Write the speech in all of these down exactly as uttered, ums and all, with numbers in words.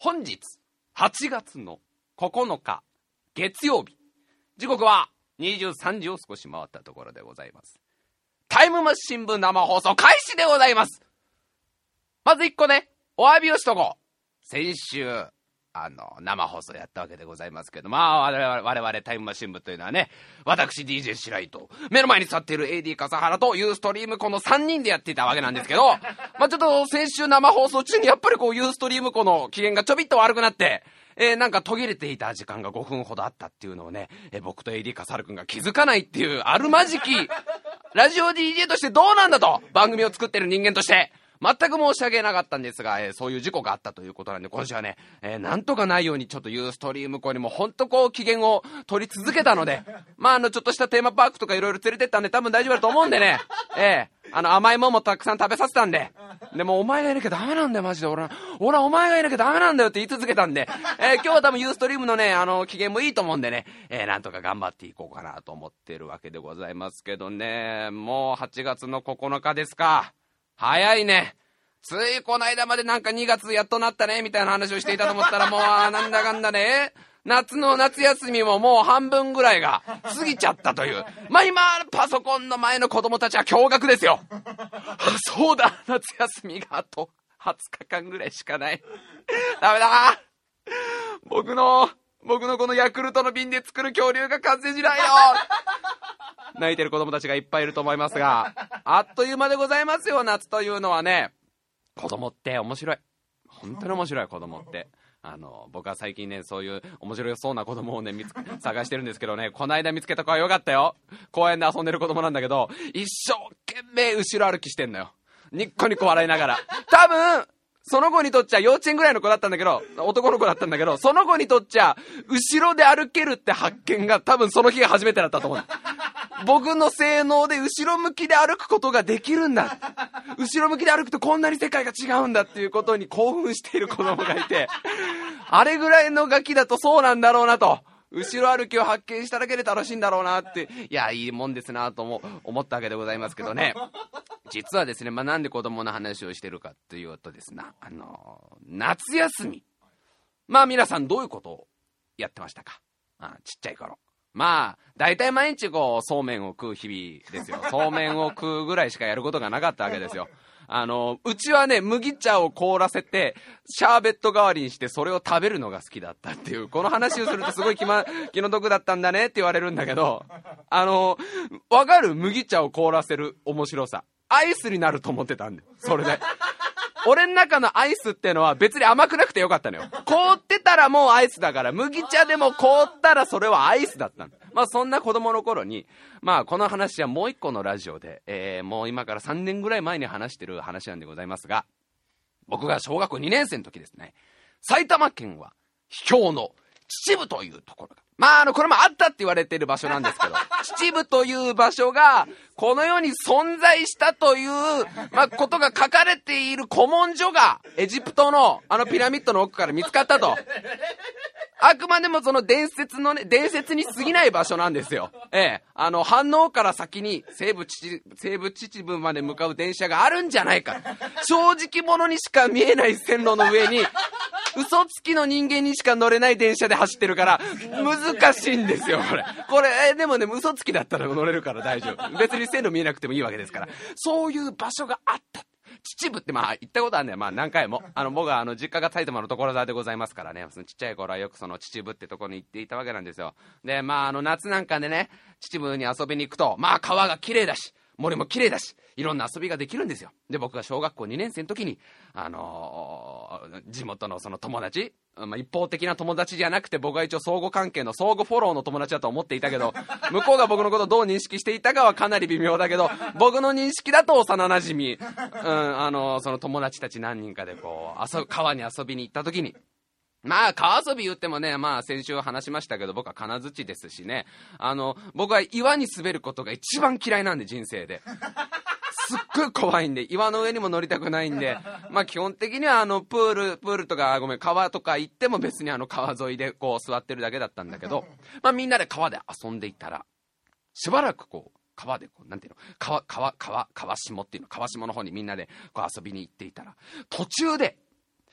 本日はちがつのここのか月曜日、時刻はにじゅうさんじを少し回ったところでございます。タイムマシン部生放送開始でございます。まずいっこね、お詫びをしとこう。先週あの生放送やったわけでございますけど、まあ我々、我々タイムマシン部というのはね、私 ディージェー 白井と目の前に座っている エーディー 笠原とユーストリームこのさんにんでやっていたわけなんですけど、まあちょっと先週生放送中にやっぱりこうユーストリームこの機嫌がちょびっと悪くなって、えー、なんか途切れていた時間がごふんほどあったっていうのをね、えー、僕と エーディー 笠原くんが気づかないっていうあるまじきラジオ ディージェー としてどうなんだと、番組を作ってる人間として全く申し訳なかったんですが、えー、そういう事故があったということなんで、今週はね、えー、なんとかないようにちょっとユーストリーム校にもほんとこう機嫌を取り続けたので、まああのちょっとしたテーマパークとかいろいろ連れてったんで多分大丈夫だと思うんでね、えー、あの甘いもんもたくさん食べさせたんで、でもお前がいなきゃダメなんだよマジで、俺は俺はお前がいなきゃダメなんだよって言い続けたんで、えー、今日は多分ユーストリームのねあの機嫌もいいと思うんでね、えー、なんとか頑張っていこうかなと思っているわけでございますけどね。もうはちがつのここのかですか。早いね。ついこの間までなんかにがつやっとなったねみたいな話をしていたと思ったら、もうなんだかんだね、夏の夏休みももう半分ぐらいが過ぎちゃったという。まあ今パソコンの前の子供たちは驚愕ですよ。あ、そうだ、夏休みがあとはつかかんぐらいしかない。ダメだ、僕の僕のこのヤクルトの瓶で作る恐竜が完成しないよ。泣いてる子供たちがいっぱいいると思いますが、あっという間でございますよ、夏というのはね。子供って面白い、本当に面白い。子供ってあの僕は最近ね、そういう面白そうな子供をね見つ探してるんですけどね、この間見つけた子はよかったよ。公園で遊んでる子供なんだけど、一生懸命後ろ歩きしてんのよ、ニッコニコ笑いながら。多分その子にとっちゃ幼稚園ぐらいの子だったんだけど、男の子だったんだけど、その子にとっちゃ後ろで歩けるって発見が多分その日が初めてだったと思う。僕の性能で後ろ向きで歩くことができるんだ、後ろ向きで歩くとこんなに世界が違うんだっていうことに興奮している子供がいて、あれぐらいのガキだとそうなんだろうなと、後ろ歩きを発見しただけで楽しいんだろうなって、いやいいもんですなとも思ったわけでございますけどね。実はですね、まあ、なんで子供の話をしてるかっていうとですね、あの夏休み、まあ皆さんどういうことをやってましたか。あ、ちっちゃい頃、まあ大体毎日こうそうめんを食う日々ですよ。そうめんを食うぐらいしかやることがなかったわけですよ。あのうちはね、麦茶を凍らせてシャーベット代わりにしてそれを食べるのが好きだったっていう、この話をするとすごい気,、ま、気の毒だったんだねって言われるんだけど、あのわかる？麦茶を凍らせる面白さ、アイスになると思ってたんで、それで俺の中のアイスってのは別に甘くなくてよかったのよ。凍ってたらもうアイスだから、麦茶でも凍ったらそれはアイスだったの。まあそんな子供の頃に、まあこの話はもう一個のラジオで、えー、もう今からさんねんぐらい前に話してる話なんでございますが、僕が小学校にねん生の時ですね、埼玉県は秘境の秩父というところが、まああのこれもあったって言われている場所なんですけど、秩父という場所がこの世に存在したという、まあ、ことが書かれている古文書がエジプトのあのピラミッドの奥から見つかったと。あくまでもその伝説のね、伝説に過ぎない場所なんですよ。ええ、あの飯能から先に西武秩西武秩父まで向かう電車があるんじゃないか、正直者にしか見えない線路の上に嘘つきの人間にしか乗れない電車で走ってるから難しいんですよこれ。これ、えでもね、嘘つきだったら乗れるから大丈夫。別に線路見えなくてもいいわけですから。そういう場所があった。秩父ってまあ行ったことあるんだよ、まあ何回も。あの僕はあの実家が埼玉の所沢でございますからね、そのちっちゃい頃はよくその秩父ってとこに行っていたわけなんですよ。でまああの夏なんかでね、秩父に遊びに行くと、まあ川が綺麗だし森も綺麗だし、いろんな遊びができるんですよ。で僕が小学校にねん生の時にあのー、地元のその友達、まあ、一方的な友達じゃなくて、僕は一応相互関係の相互フォローの友達だと思っていたけど、向こうが僕のことをどう認識していたかはかなり微妙だけど、僕の認識だと幼なじみ、うん、あのその友達たち何人かでこう遊川に遊びに行った時に、まあ川遊び言ってもね、まあ先週話しましたけど、僕は金槌ですしね、あの僕は岩に滑ることが一番嫌いなんで、人生ですっごい怖いんで、岩の上にも乗りたくないんで、まあ基本的にはあのプールプールとかごめん川とか行っても別にあの川沿いでこう座ってるだけだったんだけど、まあみんなで川で遊んでいたら、しばらくこう川でこうなんていうの、川川川川下っていうの、川下の方にみんなでこう遊びに行っていたら、途中で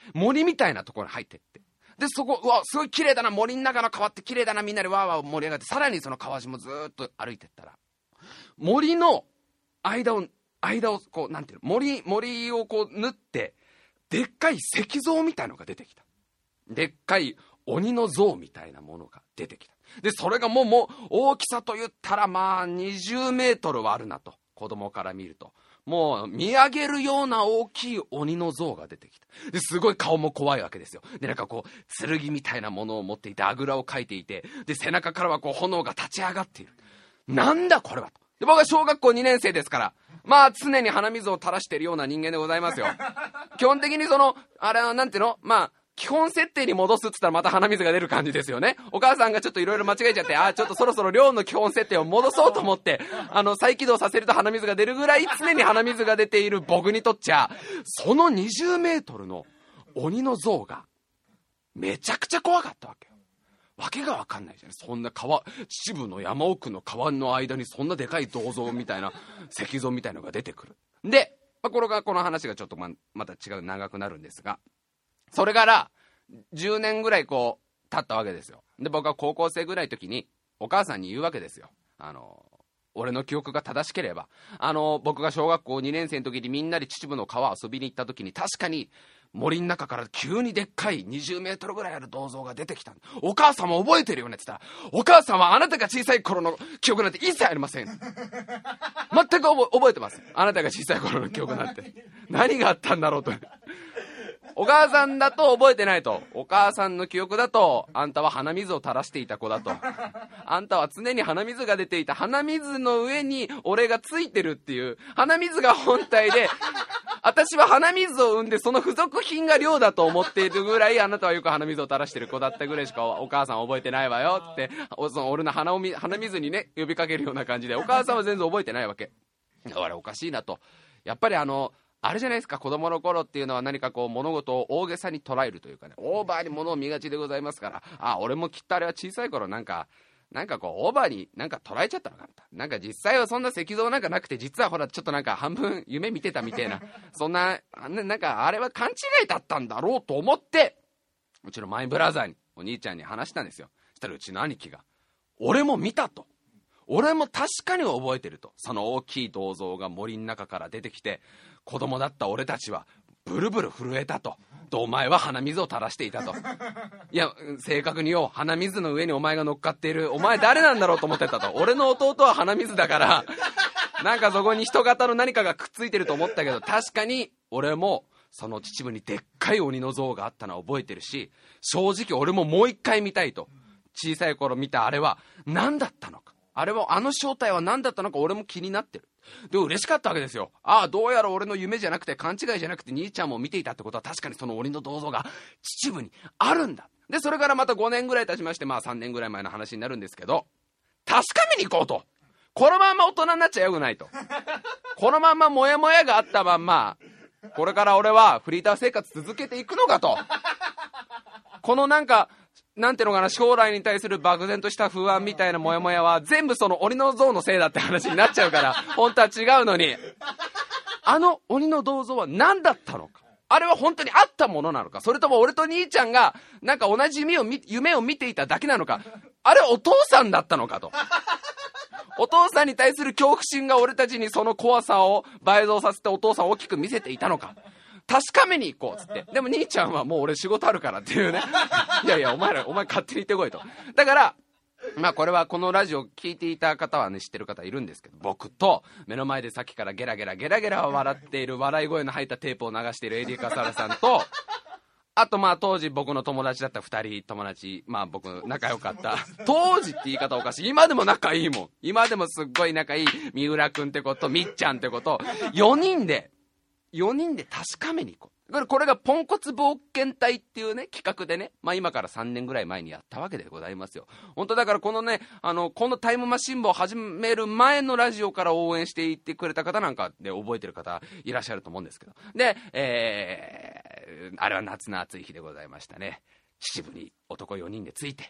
森みたいなところに入ってって、でそこうわすごい綺麗だな、森の中の川って綺麗だな、みんなでわーわー盛り上がって、さらにその川下もずーっと歩いてったら、森の間を間をこうなんていうの、森森をこう縫ってでっかい石像みたいのが出てきた。でっかい鬼の像みたいなものが出てきた。でそれがもうもう大きさと言ったらまあにじゅうメートルはあるなと、子供から見るともう見上げるような大きい鬼の像が出てきた。ですごい顔も怖いわけですよ。でなんかこう剣みたいなものを持っていて、あぐらをかいていて、で背中からはこう炎が立ち上がっている。なんだこれはと。で僕は小学校にねん生ですから、まあ常に鼻水を垂らしているような人間でございますよ。基本的にそのあれはなんていうの、まあ基本設定に戻すっつったらまた鼻水が出る感じですよね。お母さんがちょっといろいろ間違えちゃって、ああちょっとそろそろ寮の基本設定を戻そうと思ってあの再起動させると鼻水が出るぐらい常に鼻水が出ている僕にとっちゃ、そのにじゅうメートルの鬼の像がめちゃくちゃ怖かったわけよ。わけがわかんないじゃん。そんな川、秩父の山奥の川の間にそんなでかい銅像みたいな石像みたいのが出てくる。で、まあ、これがこの話がちょっと ま, また違う長くなるんですが、それからじゅうねんぐらいこう経ったわけですよ。で僕は高校生ぐらいの時にお母さんに言うわけですよ。あの俺の記憶が正しければ、あの僕が小学校にねん生の時にみんなで秩父の川遊びに行った時に、確かに森の中から急にでっかいにじゅうメートルぐらいある銅像が出てきた。お母さんも覚えてるよねって言ったら、お母さんはあなたが小さい頃の記憶なんて一切ありません。全く覚え、覚えてます。あなたが小さい頃の記憶なんて何があったんだろうと。お母さんだと覚えてないと。お母さんの記憶だと、あんたは鼻水を垂らしていた子だと。あんたは常に鼻水が出ていた。鼻水の上に俺がついてるっていう。鼻水が本体で、私は鼻水を生んでその付属品が量だと思っているぐらい、あなたはよく鼻水を垂らしてる子だったぐらいしかお母さんは覚えてないわよって、その俺の鼻をみ鼻水にね呼びかけるような感じで、お母さんは全然覚えてないわけ。あれおかしいなと。やっぱりあのあれじゃないですか、子供の頃っていうのは何かこう物事を大げさに捉えるというかね、オーバーに物を見がちでございますから、あ俺もきっとあれは小さい頃なんかなんかこうオーバーになんか捉えちゃったのかな。なんか実際はそんな石像なんかなくて、実はほらちょっとなんか半分夢見てたみたいな、そんななんかあれは勘違いだったんだろうと思って、うちのマイブラザーにお兄ちゃんに話したんですよ。そしたらうちの兄貴が、俺も見たと、俺も確かに覚えてると。その大きい銅像が森の中から出てきて、子供だった俺たちはブルブル震えたと。とお前は鼻水を垂らしていたと。いや正確によ、鼻水の上にお前が乗っかっているお前誰なんだろうと思ってたと。俺の弟は鼻水だからなんかそこに人型の何かがくっついてると思ったけど、確かに俺もその秩父にでっかい鬼の像があったのは覚えてるし、正直俺ももう一回見たいと。小さい頃見たあれは何だったのか、あれはあの正体は何だったのか俺も気になってる。で嬉しかったわけですよ。ああどうやら俺の夢じゃなくて勘違いじゃなくて兄ちゃんも見ていたってことは、確かにその鬼の銅像が秩父にあるんだ。でそれからまたごねんぐらい経ちまして、まあさんねんぐらい前の話になるんですけど、確かめに行こうと。このまんま大人になっちゃよくないと。このまんまモヤモヤがあったまんまこれから俺はフリーター生活続けていくのかと。このなんかなんていうのかな、将来に対する漠然とした不安みたいなモヤモヤは全部その鬼の像のせいだって話になっちゃうから本当は違うのに、あの鬼の銅像は何だったのか、あれは本当にあったものなのか、それとも俺と兄ちゃんがなんか同じ夢を見、夢を見ていただけなのか、あれはお父さんだったのかと。お父さんに対する恐怖心が俺たちにその怖さを倍増させてお父さんを大きく見せていたのか、確かめに行こうっつって。でも兄ちゃんはもう俺仕事あるからっていうね。いやいやお前らお前勝手に行ってこいと。だからまあこれはこのラジオ聞いていた方はね知ってる方いるんですけど、僕と目の前でさっきからゲラゲラゲラゲラ笑っている、笑い声の入ったテープを流しているエディ・カサラさんと、あとまあ当時僕の友達だったふたり友達、まあ僕仲良かった当時って言い方おかしい、今でも仲いいもん、今でもすっごい仲いい三浦くんってこと、みっちゃんってこと、よにんでよにんで確かめに行こう。これがポンコツ冒険隊っていうね企画でね、まあ今からさんねんぐらい前にやったわけでございますよ。本当だからこのねあのこのタイムマシン部を始める前のラジオから応援していってくれた方なんかで覚えてる方いらっしゃると思うんですけど、で、えー、あれは夏の暑い日でございましたね。秩父に男よにんで着いて、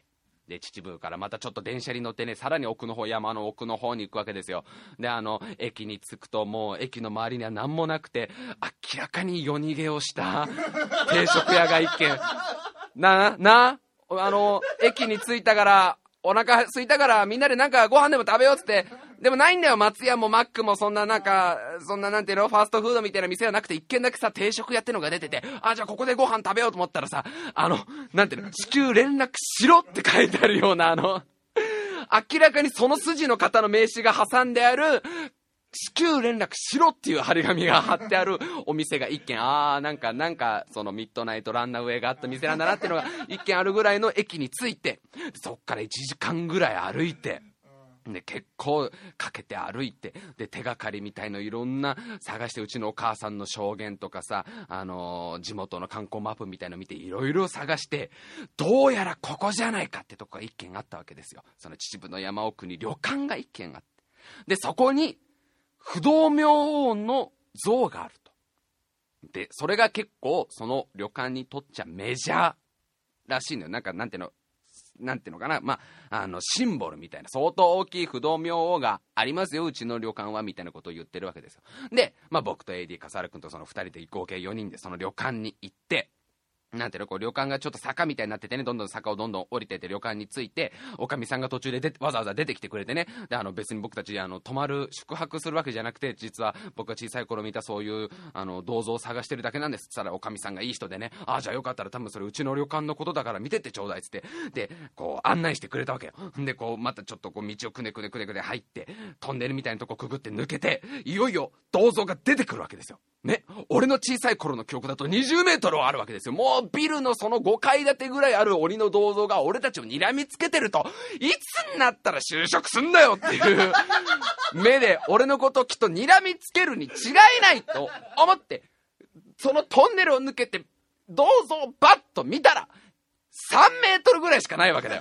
で秩父からまたちょっと電車に乗ってね、さらに奥の方、山の奥の方に行くわけですよ。であの駅に着くと、もう駅の周りには何もなくて、明らかに夜逃げをした定食屋が一軒ななあの駅に着いたからお腹空いたからみんなでなんかご飯でも食べようっつって、でもないんだよ、松屋もマックもそんななんかそんななんていうのファーストフードみたいな店はなくて、一軒だけさ定食屋ってのが出てて、あじゃあここでご飯食べようと思ったらさ、あのなんていうの、至急連絡しろって書いてあるような、あの明らかにその筋の方の名刺が挟んである至急連絡しろっていう張り紙が貼ってあるお店が一軒、あーなんかなんかそのミッドナイトランナーウェイがあった店なんだなっていうのが一軒あるぐらいの駅に着いて、そっからいちじかんぐらい歩いて、で結構かけて歩いて、で手がかりみたいのいろんな探して、うちのお母さんの証言とかさ、あのー、地元の観光マップみたいの見ていろいろ探して、どうやらここじゃないかってとこが一軒あったわけですよ。その秩父の山奥に旅館が一軒あって、でそこに不動明王の像があると。でそれが結構その旅館にとっちゃメジャーらしいのよ。なんかなんていうのなんていうのかな、まあ、あのシンボルみたいな、相当大きい不動明王がありますようちの旅館はみたいなことを言ってるわけですよ。で、まあ、僕と エーディー 笠原君とそのふたりで合計よにんでその旅館に行って、なんていうの、こう旅館がちょっと坂みたいになっててね、どんどん坂をどんどん降りてって旅館に着いて、おかみさんが途中ででわざわざ出てきてくれてね、であの別に僕たちあの泊まる宿泊するわけじゃなくて、実は僕が小さい頃見たそういうあの銅像を探してるだけなんですって言ったら、おかみさんがいい人でね、ああじゃあよかったら多分それうちの旅館のことだから見てってちょうだいっつって、でこう案内してくれたわけよ。でこうまたちょっとこう道をくねくねくねくね入ってトンネルみたいなとこくぐって抜けて、いよいよ銅像が出てくるわけですよね。俺の小さい頃の記憶だとにじゅうメートルはあるわけですよ。もうビルのそのごかい建てぐらいある鬼の銅像が俺たちを睨みつけてると、いつになったら就職すんだよっていう目で俺のことをきっと睨みつけるに違いないと思って、そのトンネルを抜けて銅像をバッと見たらさんメートルぐらいしかないわけだよ。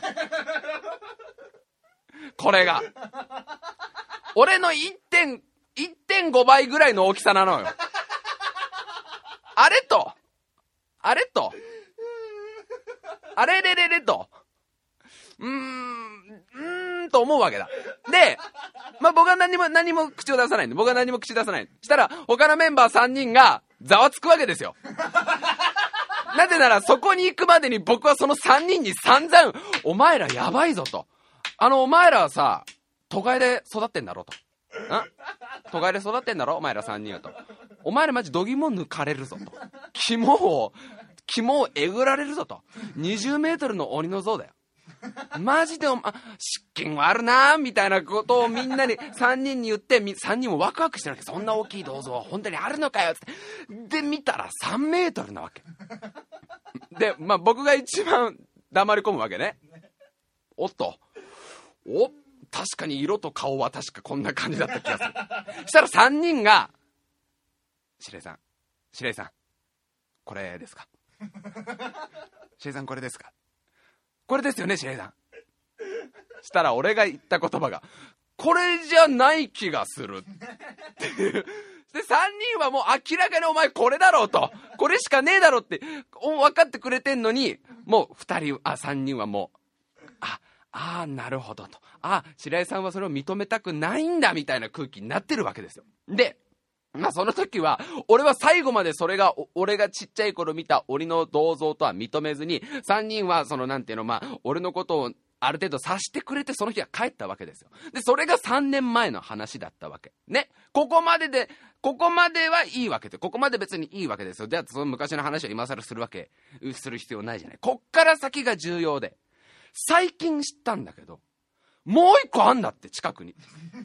これが俺の いってんごばいぐらいの大きさなのよ。あれとあれとあれれれれとうーんうーんと思うわけだ。でまあ僕は何も何も口を出さないんで、僕は何も口出さない。したら他のメンバーさんにんがざわつくわけですよ。なぜならそこに行くまでに僕はそのさんにんに散々お前らやばいぞと、あのお前らはさ都会で育ってんだろと、ん都会で育ってんだろお前らさんにんはと、お前らマジ度肝抜かれるぞと、肝を肝をえぐられるぞと、にじゅうメートルの鬼の像だよマジでお前失禁はあるなみたいなことをみんなにさんにんに言って、さんにんもワクワクしてるわけ。そんな大きい銅像は本当にあるのかよってで見たらさんメートルなわけでまあ僕が一番黙り込むわけね。おっとお確かに色と顔は確かこんな感じだった気がする。そしたらさんにんが司令さん司令さんこれですか司令さんこれですかこれですよね司令さん。したら俺が言った言葉がこれじゃない気がするっていうでさんにんはもう明らかにお前これだろうと、これしかねえだろうって分かってくれてんのに、もうふたりあさんにんはもうああなるほどと、あ白井さんはそれを認めたくないんだみたいな空気になってるわけですよ。でまあその時は俺は最後までそれが俺がちっちゃい頃見た鬼の銅像とは認めずに、さんにんはそのなんていうのまあ俺のことをある程度察してくれてその日は帰ったわけですよ。でそれがさんねんまえの話だったわけね。ここまででここまではいいわけで、ここまで別にいいわけですよ。でその昔の話を今更するわけする必要ないじゃない。こっから先が重要で、最近知ったんだけどもう一個あんだって近くに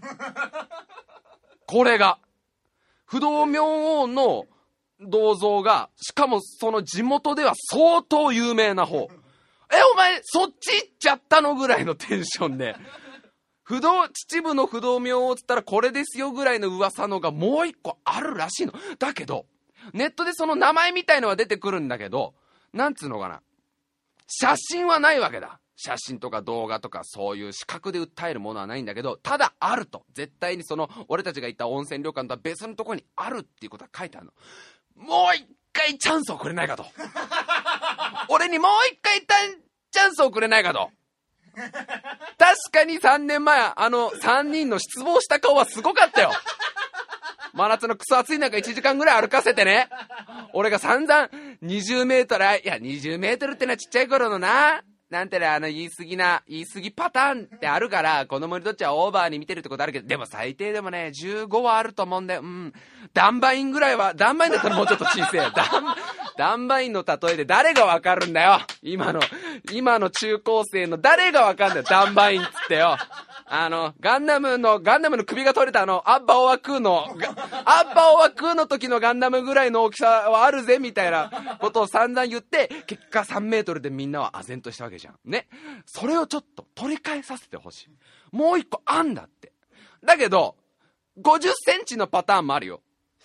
これが不動明王の銅像が、しかもその地元では相当有名な方。えお前そっち行っちゃったのぐらいのテンションで不動秩父の不動明王っつったらこれですよぐらいの噂のがもう一個あるらしいの。だけどネットでその名前みたいのは出てくるんだけど、なんつうのかな、写真はないわけだ。写真とか動画とかそういう視覚で訴えるものはないんだけど、ただあると、絶対にその俺たちが行った温泉旅館とは別のところにあるっていうことが書いてあるの。もう一回チャンスをくれないかと俺にもう一回チャンスをくれないかと確かにさんねんまえ、あのさんにんの失望した顔はすごかったよ。真夏のクソ暑い中いちじかんぐらい歩かせてね、俺が散々にじゅうメートル、いやにじゅうメートルってのはちっちゃい頃のな、なんてね、あの言い過ぎな言い過ぎパターンってあるから、子供にとっちゃオーバーに見てるってことあるけど、でも最低でもねじゅうごはあると思うんだよ。うん、ダンバインぐらいは、ダンバインだったらもうちょっと小さいよ。ダンダンバインの例えで誰がわかるんだよ、今の今の中高生の誰がわかんだよ、ダンバインっつってよ。あのガンダムのガンダムの首が取れたあのアッバオアクーのアッバオアクーの時のガンダムぐらいの大きさはあるぜみたいなことを散々言って、結果さんメートルでみんなは唖然としたわけじゃんね。それをちょっと取り返させてほしい。もう一個あんだって。だけどごじゅっセンチのパターンもあるよ。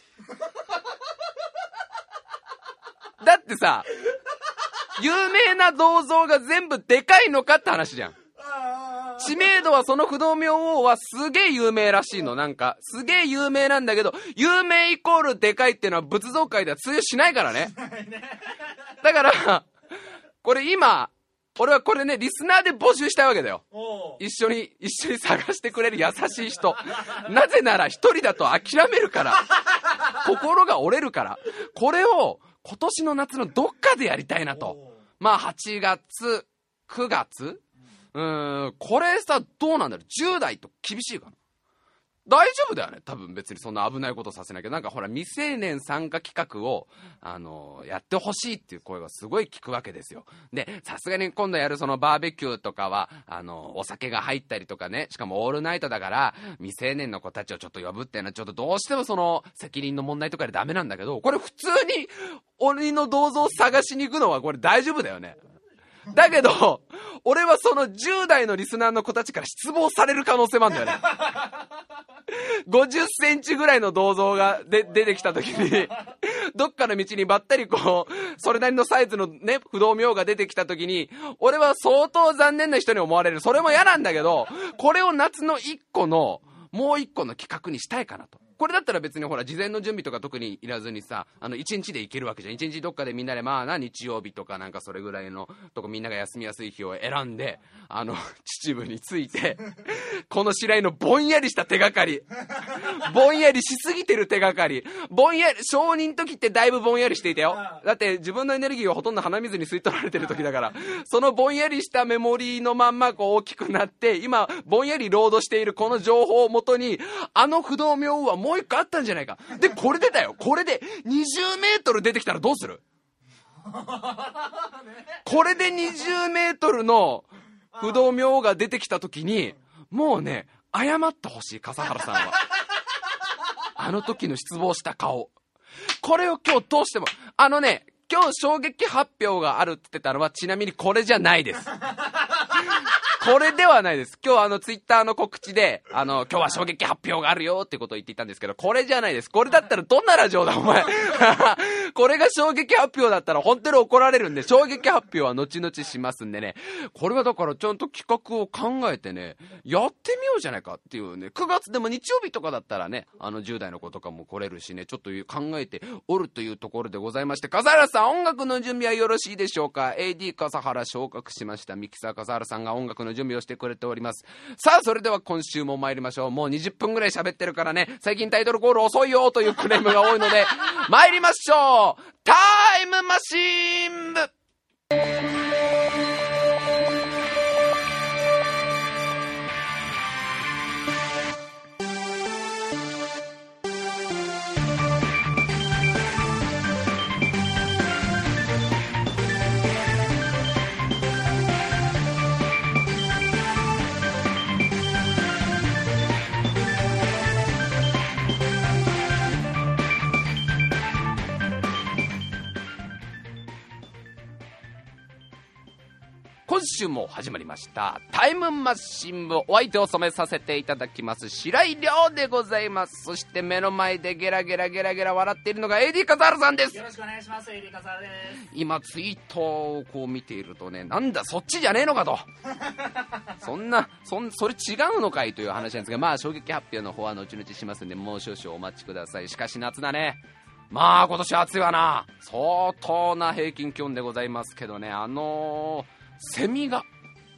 だってさ、有名な銅像が全部でかいのかって話じゃん。知名度は、その不動明王はすげえ有名らしいの。なんかすげえ有名なんだけど、有名イコールでかいっていうのは仏像界では通用しないからね。だからこれ今俺はこれね、リスナーで募集したいわけだよ。一緒に一緒に探してくれる優しい人。なぜなら一人だと諦めるから、心が折れるから。これを今年の夏のどっかでやりたいなと。まあはちがつくがつ、うーん、これさどうなんだろう。じゅう代と厳しいかな。大丈夫だよね、多分。別にそんな危ないことさせなきゃ。なんかほら未成年参加企画をあのやってほしいっていう声がすごい聞くわけですよ。でさすがに今度やるそのバーベキューとかはあのお酒が入ったりとかね、しかもオールナイトだから未成年の子たちをちょっと呼ぶっていうのはちょっとどうしてもその責任の問題とかでダメなんだけど、これ普通に鬼の銅像を探しに行くのはこれ大丈夫だよね。だけど俺はそのじゅう代のリスナーの子たちから失望される可能性もあるんだよね。ごじゅっセンチぐらいの銅像がで出てきた時にどっかの道にばったりこうそれなりのサイズのね不動明が出てきた時に、俺は相当残念な人に思われる。それも嫌なんだけど、これを夏の一個のもう一個の企画にしたいかなと。これだったら別にほら事前の準備とか特にいらずにさ、あのいちにちで行けるわけじゃん。いちにちどっかでみんなでまあな日曜日とかなんかそれぐらいのとこみんなが休みやすい日を選んで、あの秩父に着いてこの白井のぼんやりした手がかり、ぼんやりしすぎてる手がかり、ぼんやり小人の時ってだいぶぼんやりしていたよ。だって自分のエネルギーをほとんど鼻水に吸い取られてる時だから、そのぼんやりしたメモリーのまんまこう大きくなって、今ぼんやりロードしているこの情報をもとに、あの不動明王はもう一個あったんじゃないか。でこれでだよ、これでにじゅうメートル出てきたらどうする。これでにじゅうメートルの不動明王が出てきた時にもうね謝ってほしい、笠原さんは。あの時の失望した顔、これを今日どうしても、あのね今日衝撃発表があるって言ってたのはちなみにこれじゃないです。これではないです。今日あのツイッターの告知であの今日は衝撃発表があるよってことを言っていたんですけど、これじゃないです。これだったらどんなラジオだお前。これが衝撃発表だったら本当に怒られるんで、衝撃発表は後々しますんでね。これはだからちゃんと企画を考えてねやってみようじゃないかっていうね。くがつでも日曜日とかだったらね、あのじゅう代の子とかも来れるしね、ちょっと考えておるというところでございまして、笠原さん音楽の準備はよろしいでしょうか。 エーディー 笠原昇格しました。ミキサー笠原さんが音楽の準備をしてくれております。さあそれでは今週も参りましょう。もうにじゅっぷんぐらい喋ってるからね、最近タイトルコール遅いよというクレームが多いので参りましょう。タイムマシーン部。今週も始まりましたタイムマシン部。お相手を務めさせていただきます白井亮でございます。そして目の前でゲラゲラゲラゲラ笑っているのが エーディー 笠原さんです。 よろしくお願いします。エーディー 笠原です。 今ツイートをこう見ているとね、なんだそっちじゃねえのかとそんなそんそれ違うのかいという話なんですが、まあ衝撃発表の方は後々しますんでもう少々お待ちください。しかし夏だね。まあ今年暑いわな。相当な平均気温でございますけどね、あのーセミが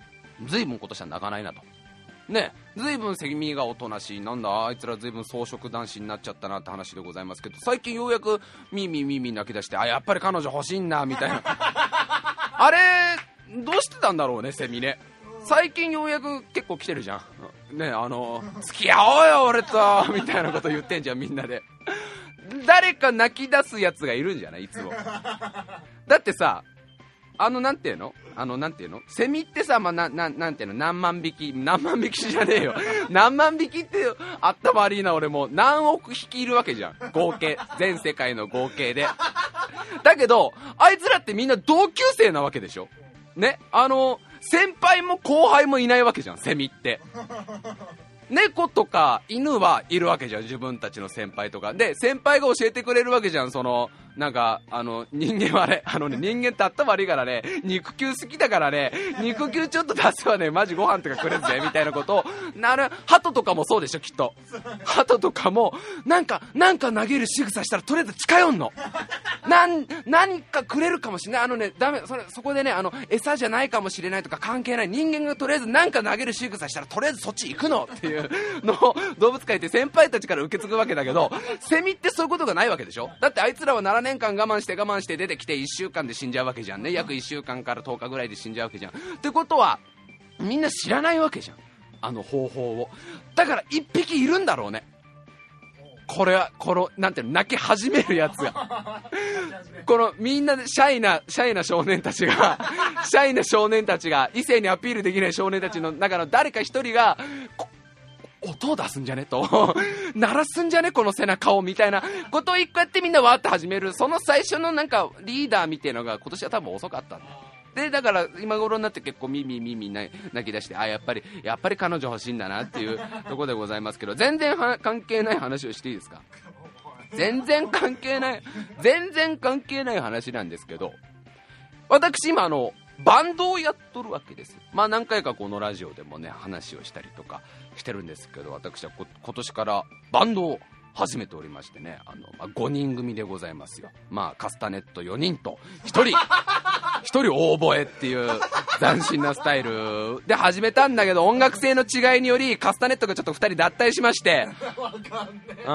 ずいぶん今年は泣かないなとね、ずいぶんセミがおとなしい、なんだあいつらずいぶん草食男子になっちゃったなって話でございますけど、最近ようやくミーミーミーミー泣き出して、あやっぱり彼女欲しいんだみたいなあれどうしてたんだろうね、セミね。最近ようやく結構来てるじゃんね、あの付き合おうよ俺とみたいなこと言ってんじゃんみんなで。誰か泣き出すやつがいるんじゃない、いつも。だってさ、あのなんていうのあのなんていうのセミってさ、まあ、なななんていうの何万匹何万匹じゃねえよ何万匹ってあったまりーな、俺も何億匹いるわけじゃん、合計全世界の合計で。だけどあいつらってみんな同級生なわけでしょね。あの先輩も後輩もいないわけじゃん、セミって。猫とか犬はいるわけじゃん、自分たちの先輩とかで、先輩が教えてくれるわけじゃん。そのなんかあの人間はね、あのね人間ってあったま悪いからね、肉球好きだからね、肉球ちょっと出せばねマジご飯とかくれるぜみたいなことをなる。鳩とかもそうでしょきっと。鳩とかもなんかなんか投げる仕草したらとりあえず近寄んの。なん何かくれるかもしれない。あのねダメ、それそこでね、あの餌じゃないかもしれないとか関係ない。人間がとりあえずなんか投げる仕草したらとりあえずそっち行くのっていうのを動物界って先輩たちから受け継ぐわけだけど、セミってそういうことがないわけでしょ。だってあいつらはななねんかん我慢して我慢して出てきていっしゅうかんで死んじゃうわけじゃんね。約いっしゅうかんからとおかぐらいで死んじゃうわけじゃん。ってことはみんな知らないわけじゃん、あの方法を。だからいっぴきいるんだろうね、これは。このなんていうの、泣き始めるやつがこのみんなでシャイなシャイな少年たちがシャイな少年たちが異性にアピールできない少年たちの中の誰か一人が音を出すんじゃねと鳴らすんじゃねこの背中をみたいなことを一個やってみんなわーって始める。その最初のなんかリーダーみたいなのが今年は多分遅かったんだで、だから今頃になって結構ミーミーミーミー泣き出して、あやっぱりやっぱり彼女欲しいんだなっていうところでございますけど、全然は関係ない話をしていいですか。全然関係ない全然関係ない話なんですけど、私今あのバンドをやっとるわけです。まあ何回かこのラジオでもね話をしたりとかしてるんですけど、私はこ今年からバンドを始めておりましてね、あの、まあ、ごにん組でございますよ。まあカスタネットよにんとひとりひとり大声っていう斬新なスタイルで始めたんだけど、音楽性の違いによりカスタネットがちょっとふたり脱退しまして、うん、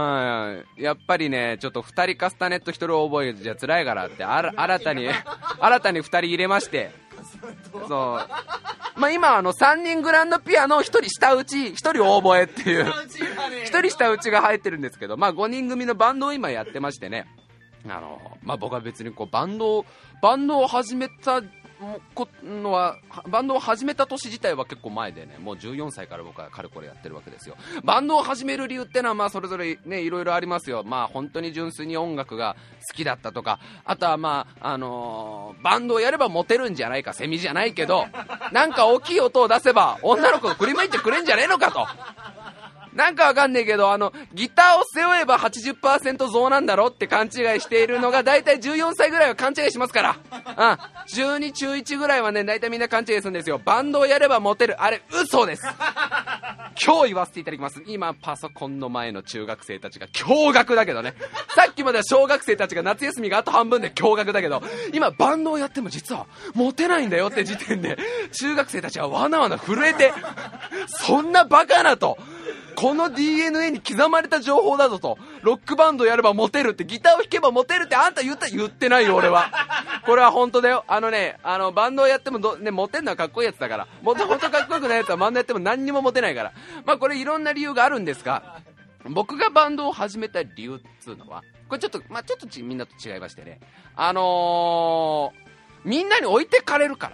やっぱりねちょっとふたりカスタネットひとり大声じゃ辛いからってあら新たに新たにふたり入れまして、そうまあ今あのさんにんグランドピアノひとり下打ちひとり大声っていうひとり下打ちが入ってるんですけど、まあごにん組のバンドを今やってましてね、あのまあ僕は別にこうバンドバンドを始めたのはバンドを始めた年自体は結構前でね、もうじゅうよんさいから僕はかれこれやってるわけですよ。バンドを始める理由ってのはまあそれぞれねいろいろありますよ。まあ本当に純粋に音楽が好きだったとか、あとはまああのー、バンドをやればモテるんじゃないか、セミじゃないけどなんか大きい音を出せば女の子が振り向いてくれんじゃねえのかと、なんかわかんねえけど、あのギターを背負えば はちじゅっパーセント 増なんだろって勘違いしているのがだいたいじゅうよんさいぐらいは勘違いしますから、うん、じゅうに中いちぐらいはねだいたいみんな勘違いするんですよ。バンドをやればモテる、あれ嘘です。今日言わせていただきます。今パソコンの前の中学生たちが驚愕だけどね、さっきまでは小学生たちが夏休みがあと半分で驚愕だけど、今バンドをやっても実はモテないんだよって時点で中学生たちはわなわな震えて、そんなバカなと、この ディーエヌエー に刻まれた情報だぞと、ロックバンドやればモテるって、ギターを弾けばモテるってあんた言った言ってないよ俺は。これは本当だよ。あのね、あのバンドをやってもど、ね、モテるのはかっこいいやつだから、もともとかっこよくないやつはバンドやっても何にもモテないから、まあこれいろんな理由があるんですが、僕がバンドを始めた理由っつうのはこれちょっとまあちょっとちみんなと違いましてね、あのー、みんなに置いてかれるから。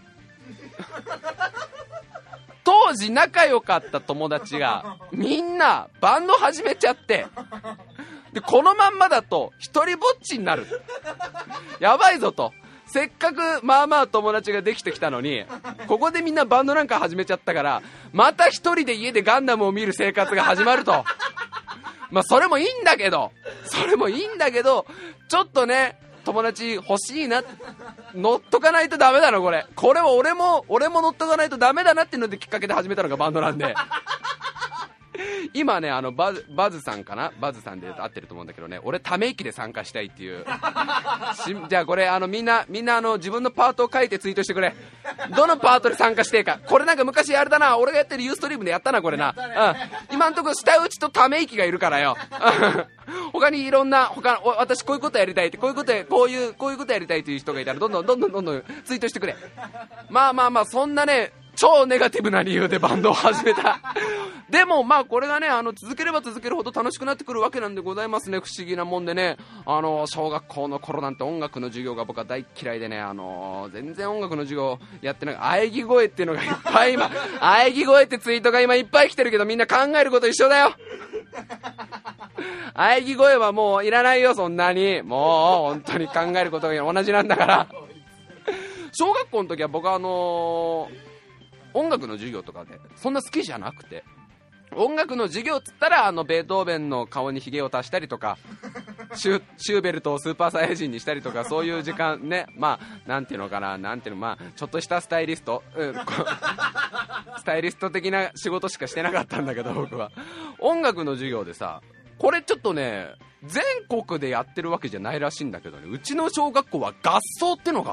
当時仲良かった友達がみんなバンド始めちゃって、でこのまんまだと一人ぼっちになる、やばいぞと、せっかくまあまあ友達ができてきたのにここでみんなバンドなんか始めちゃったから、また一人で家でガンダムを見る生活が始まると。まあそれもいいんだけどそれもいいんだけどちょっとね友達欲しいな、乗っとかないとダメだなこれこれは俺も俺も乗っとかないとダメだなっていうのできっかけで始めたのがバンドなんで今ねあのバズ、バズさんかな、バズさんで合ってると思うんだけどね、俺ため息で参加したいっていうしじゃあこれあのみんなみんなあの自分のパートを書いてツイートしてくれ。どのパートで参加していいか。これなんか昔あれだな、俺がやってるユーストリームでやったなこれな、うん、今んとこ下打ちとため息がいるからよ他にいろんな他私こういうことやりたいってこういうことやこういうこういうことやりたいという人がいたらどんどんどんどんどんどんツイートしてくれ。まあまあまあそんなね超ネガティブな理由でバンドを始めたでもまあこれがねあの続ければ続けるほど楽しくなってくるわけなんでございますね。不思議なもんでね、あの小学校の頃なんて音楽の授業が僕は大嫌いでね、あの全然音楽の授業やってない喘ぎ声っていうのがいっぱい今喘ぎ声ってツイートが今いっぱい来てるけどみんな考えること一緒だよ喘ぎ声はもういらないよそんなに。もう本当に考えることが同じなんだから小学校の時は僕はあのー音楽の授業とかでそんな好きじゃなくて、音楽の授業っつったらあのベートーベンの顔にヒゲを足したりとかシュ、シューベルトをスーパーサイヤ人にしたりとかそういう時間ね、まあなんていうのかな、なんていうの、まあちょっとしたスタイリスト、うん、スタイリスト的な仕事しかしてなかったんだけど僕は音楽の授業でさ、これちょっとね全国でやってるわけじゃないらしいんだけどね、うちの小学校は合奏ってのがあった。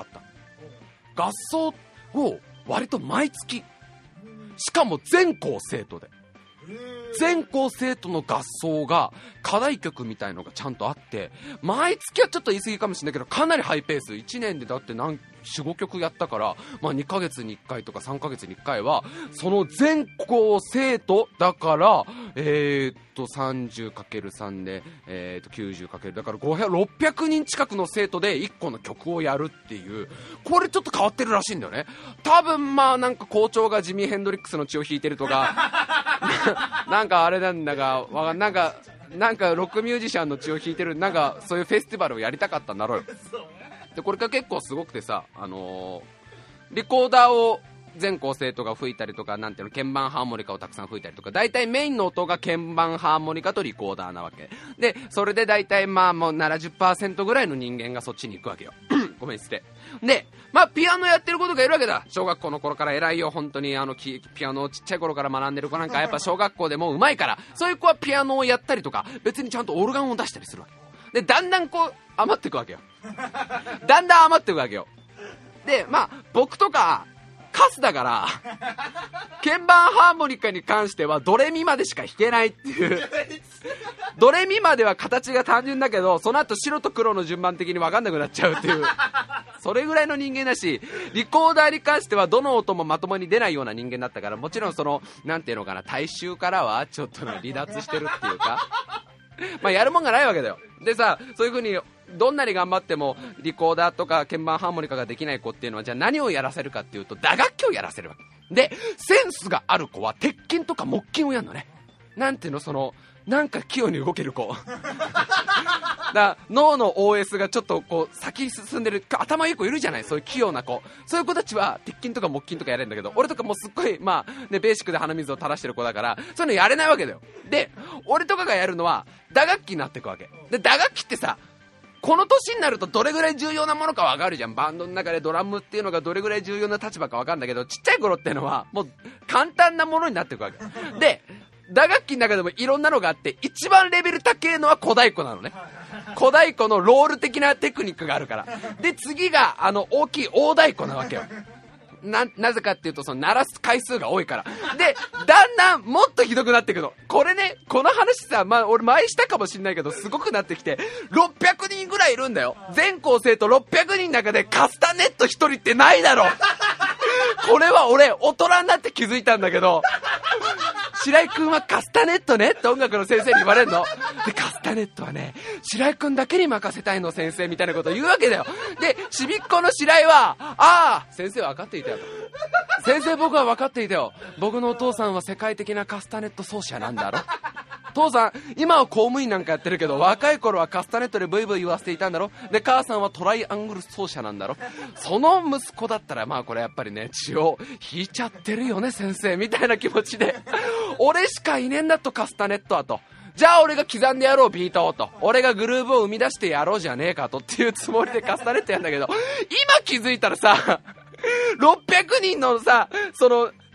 合奏を割と毎月、しかも全校生徒で全校生徒の合奏が課題曲みたいのがちゃんとあって、毎月はちょっと言い過ぎかもしれないけどかなりハイペース、いちねんでだって何 よん,ご 曲やったから、まあ、にかげつにいっかいとかさんかげつにいっかいはその全校生徒だからえー、っと さんじゅうかけるさん で、えー、っときゅうじゅうかけるだからごひゃく、ろっぴゃくにん近くの生徒でいっこの曲をやるっていう、これちょっと変わってるらしいんだよね。多分まあなんか校長がジミー・ヘンドリックスの血を引いてるとかなんかあれなんだがわかんなんかなんかロックミュージシャンの血を引いてるなんかそういうフェスティバルをやりたかったんだろうよ。でこれが結構すごくてさ、あのー、リコーダーを全校生徒が吹いたりとか、なんていうの、鍵盤ハーモニカをたくさん吹いたりとか、大体メインの音が鍵盤ハーモニカとリコーダーなわけで、それで大体まあもう ななじゅっパーセント ぐらいの人間がそっちに行くわけよごめん失礼で、まあピアノやってる子とかいるわけだ。小学校の頃から偉いよ本当に、あのピアノをちっちゃい頃から学んでる子なんかやっぱ小学校でもうまいから、そういう子はピアノをやったりとか別にちゃんとオルガンを出したりするわけで、だんだんこう余っていくわけよだんだん余っていくわけよ。でまあ僕とかカスだから鍵盤ハーモニカに関してはドレミまでしか弾けないっていうドレミまでは形が単純だけどその後白と黒の順番的に分かんなくなっちゃうっていうそれぐらいの人間だし、リコーダーに関してはどの音もまともに出ないような人間だったから、もちろんそのなんていうのかな、大衆からはちょっと離脱してるっていうかまあやるもんがないわけだよ。でさ、そういう風にどんなに頑張ってもリコーダーとか鍵盤ハーモニカができない子っていうのはじゃあ何をやらせるかっていうと打楽器をやらせるわけで、センスがある子は鉄琴とか木琴をやるのね。なんていうの、そのなんか器用に動ける子だ脳の オーエス がちょっとこう先に進んでる頭いい子いるじゃない、そういう器用な子。そういう子たちは鉄琴とか木琴とかやれるんだけど、俺とかもうすっごいまあねベーシックで鼻水を垂らしてる子だからそういうのやれないわけだよ。で俺とかがやるのは打楽器になっていくわけで、打楽器ってさこの年になるとどれぐらい重要なものか分かるじゃん。バンドの中でドラムっていうのがどれぐらい重要な立場か分かるんだけど、ちっちゃい頃っていうのはもう簡単なものになっていくわけで、打楽器の中でもいろんなのがあって一番レベル高いのは小太鼓なのね。小太鼓のロール的なテクニックがあるから。で次があの大きい大太鼓なわけよ。な, なぜかっていうとその鳴らす回数が多いから。でだんだんもっとひどくなっていくの。これね、この話さ、まあ俺前したかもしんないけどすごくなってきてろっぴゃくにんぐらいいるんだよ。全校生徒ろっぴゃくにんの中でカスタネットひとりってないだろこれは俺大人になって気づいたんだけど、白井くんはカスタネットねって音楽の先生に言われるので、カスタネットはね白井くんだけに任せたいの先生みたいなことを言うわけだよ。でちびっこの白井はああ先生は分かっていたよ先生僕は分かっていたよ、僕のお父さんは世界的なカスタネット奏者なんだろ父さん今は公務員なんかやってるけど若い頃はカスタネットでブイブイ言わせていたんだろ。で母さんはトライアングル奏者なんだろ。その息子だったらまあこれやっぱりね血を引いちゃってるよね先生みたいな気持ちで俺しかいねえんだとカスタネットはと、じゃあ俺が刻んでやろうビートをと、俺がグルーブを生み出してやろうじゃねえかとっていうつもりでカスタネットやんだけど、今気づいたらさろっぴゃくにんのさその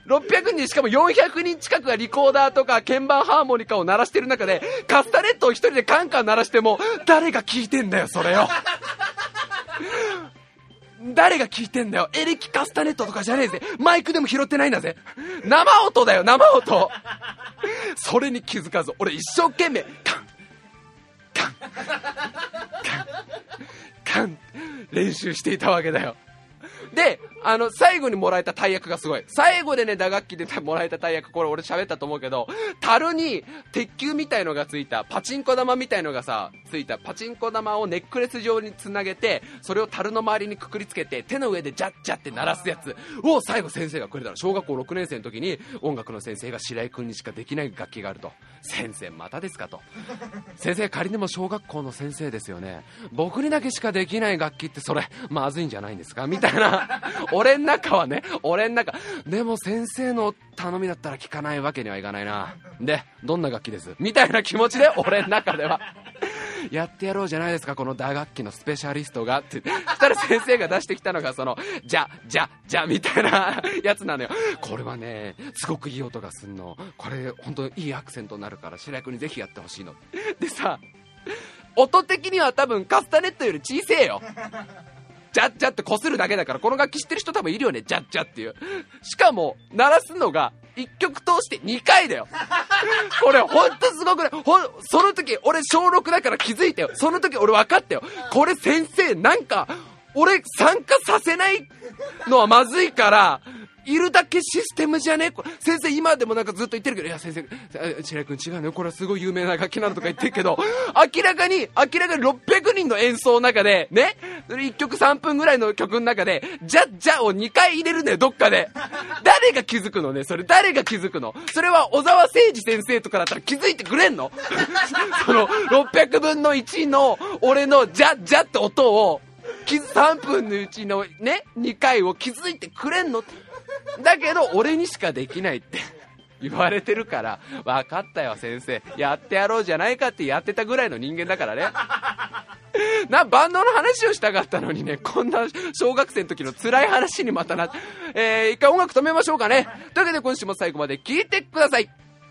ろっぴゃくにんしかもよんひゃくにん近くがリコーダーとか鍵盤ハーモニカを鳴らしてる中でカスタネットを一人でカンカン鳴らしても誰が聞いてんだよそれよ。誰が聞いてんだよ。エレキカスタネットとかじゃねえぜ。マイクでも拾ってないんだぜ。生音だよ生音。それに気づかず俺一生懸命カンカンカンカン練習していたわけだよ。で、あの最後にもらえた大役がすごい。最後でね打楽器でもらえた大役、これ俺喋ったと思うけど、樽に鉄球みたいのがついたパチンコ玉みたいのがさついたパチンコ玉をネックレス状につなげて、それを樽の周りにくくりつけて手の上でジャッジャって鳴らすやつを最後先生がくれたの。小学校ろくねん生の時に音楽の先生が白井君にしかできない楽器があると。先生またですかと。先生仮にも小学校の先生ですよね、僕にだけしかできない楽器ってそれまずいんじゃないんですかみたいな。俺ん中はね、俺ん中でも先生の頼みだったら聞かないわけにはいかないな。でどんな楽器ですみたいな気持ちで俺ん中ではやってやろうじゃないですかこの打楽器のスペシャリストがってしたら先生が出してきたのがそのじゃじゃじゃみたいなやつなのよ。これはねすごくいい音がすんの、これ本当にいいアクセントになるから白井君にぜひやってほしいのでさ、音的には多分カスタネットより小せえよ。ジャッジャって擦るだけだから、この楽器知ってる人多分いるよね、ジャッジャっていう。しかも鳴らすのがいっきょく通してにかいだよ。これほんとすごくない？ほんその時俺小ろくだから気づいたよ。その時俺分かったよ。これ先生なんか俺参加させないのはまずいからいるだけシステムじゃね。これ先生今でもなんかずっと言ってるけど、いや先生白井君違うのよ、これはすごい有名な楽器なのとか言ってるけど、明らかに明らかにろっぴゃくにんの演奏の中でね、いっきょくさんぷんぐらいの曲の中でじゃじゃをにかい入れるのよどっかで。誰が気づくのねそれ、誰が気づくのそれは小沢誠二先生とかだったら気づいてくれんのそのろっぴゃくぶんのいちの俺のじゃじゃって音をさんぷんのうちのねにかいを気づいてくれんの。だけど俺にしかできないって言われてるから、分かったよ先生やってやろうじゃないかってやってたぐらいの人間だからね。なバンドの話をしたかったのにね、こんな小学生の時の辛い話にまたな、えー、一回音楽止めましょうかね。というわけで今週も最後まで聞いてください。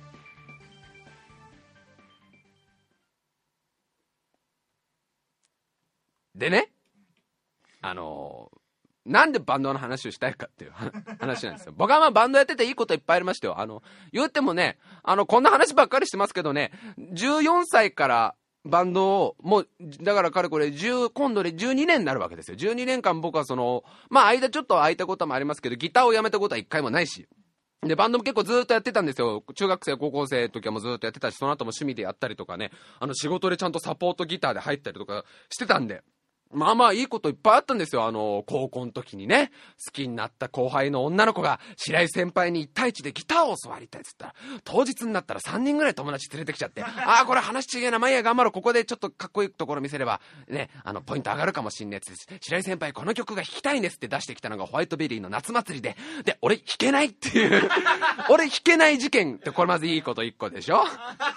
でね、あのーなんでバンドの話をしたいかっていう話なんですよ。僕はまあバンドやってていいこといっぱいありましたよ。あの言ってもね、あのこんな話ばっかりしてますけどね、じゅうよんさいからバンドをもうだからかれこれじゅう今度でじゅうにねんになるわけですよ。じゅうにねんかん僕はそのまあ間ちょっと空いたこともありますけど、ギターをやめたことはいっかいもないし、でバンドも結構ずーっとやってたんですよ。中学生高校生の時はもうずーっとやってたし、その後も趣味でやったりとかね、あの仕事でちゃんとサポートギターで入ったりとかしてたんで、まあまあいいこといっぱいあったんですよ。あの高校の時にね、好きになった後輩の女の子が白井先輩にいち対いちでギターを教わりたいっつったら、当日になったらさんにんぐらい友達連れてきちゃって、ああこれ話違えな、まあいいや頑張ろう、ここでちょっとかっこいいところ見せればね、あのポイント上がるかもしんねえっつって、白井先輩この曲が弾きたいんですって出してきたのがホワイトベリーの夏祭りで、で俺弾けないっていう俺弾けない事件って、これまずいいこといっこでしょ。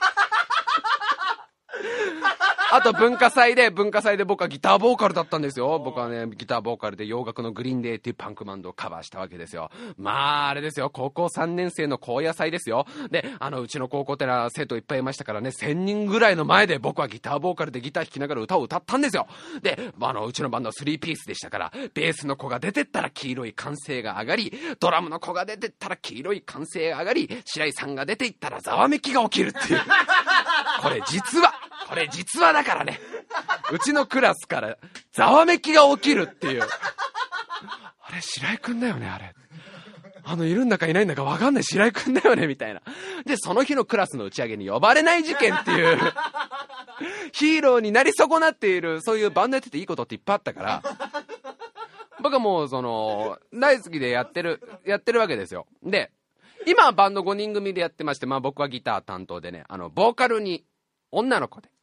あと文化祭で文化祭で僕はギターボーカルだったんですよ。僕はねギターボーカルで洋楽のグリーンデーっていうパンクバンドをカバーしたわけですよ。まああれですよ、高校さんねん生の高野祭ですよ。であのうちの高校ってのは生徒いっぱいいましたからね、せんにんぐらいの前で僕はギターボーカルでギター弾きながら歌を歌ったんですよ。であのうちのバンドはスリーピースでしたから、ベースの子が出てったら黄色い歓声が上がり、ドラムの子が出てったら黄色い歓声が上がり、白井さんが出ていったらざわめきが起きるっていうこれ実はこれ実はだからね、うちのクラスからざわめきが起きるっていう、あれ白井くんだよね、あれあのいるんだかいないんだか分かんない白井くんだよねみたいな。でその日のクラスの打ち上げに呼ばれない事件っていうヒーローになり損なっている、そういうバンドやってていいことっていっぱいあったから、僕はもうその大好きでやってるやってるわけですよ。で今はバンドごにん組でやってまして、まあ僕はギター担当でね、あのボーカルに女の子で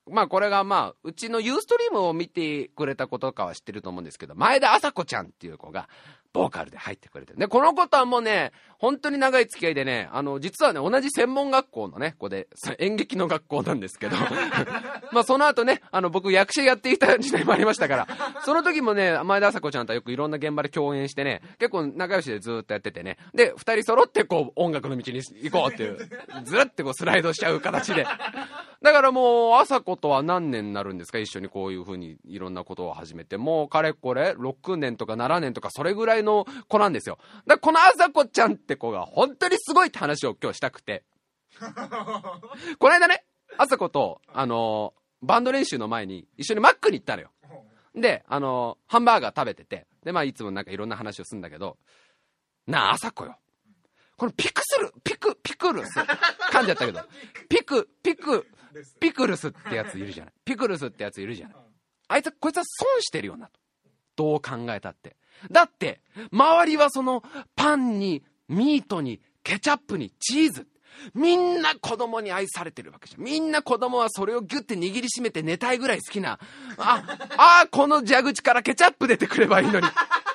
まあこれがまあうちのユーストリームを見てくれたことかは知ってると思うんですけど、前田麻子ちゃんっていう子がボーカルで入ってくれてる。で、この子とはもうね、本当に長い付き合いでね、あの、実はね、同じ専門学校のね、子で、演劇の学校なんですけど、まあその後ね、あの、僕役者やっていた時代もありましたから、その時もね、前田麻子ちゃんとはよくいろんな現場で共演してね、結構仲良しでずーっとやっててね、で、二人揃ってこう、音楽の道に行こうっていう、ずるってこうスライドしちゃう形で。だからもう、麻子とは何年になるんですか、一緒にこういう風にいろんなことを始めて、もうかれこれ、ろくねんとかななねんとかそれぐらいの子なんですよ。だからこの麻子ちゃんって子が本当にすごいって話を今日したくて。この間ね、麻子と、あのー、バンド練習の前に一緒にマックに行ったのよ。で、あのー、ハンバーガー食べてて、で、まあいつもなんかいろんな話をするんだけど、なあ、麻子よ。このピクスル、ピク、ピクルス。噛んじゃったけど、ピク、ピク、ピクルスってやついるじゃない。ピクルスってやついるじゃない。あいつ、こいつは損してるよなと。どう考えたって。だって、周りはその、パンに、ミートに、ケチャップに、チーズ。みんな子供に愛されてるわけじゃん。みんな子供はそれをギュッて握りしめて寝たいぐらい好きな。あ、ああ、この蛇口からケチャップ出てくればいいのに。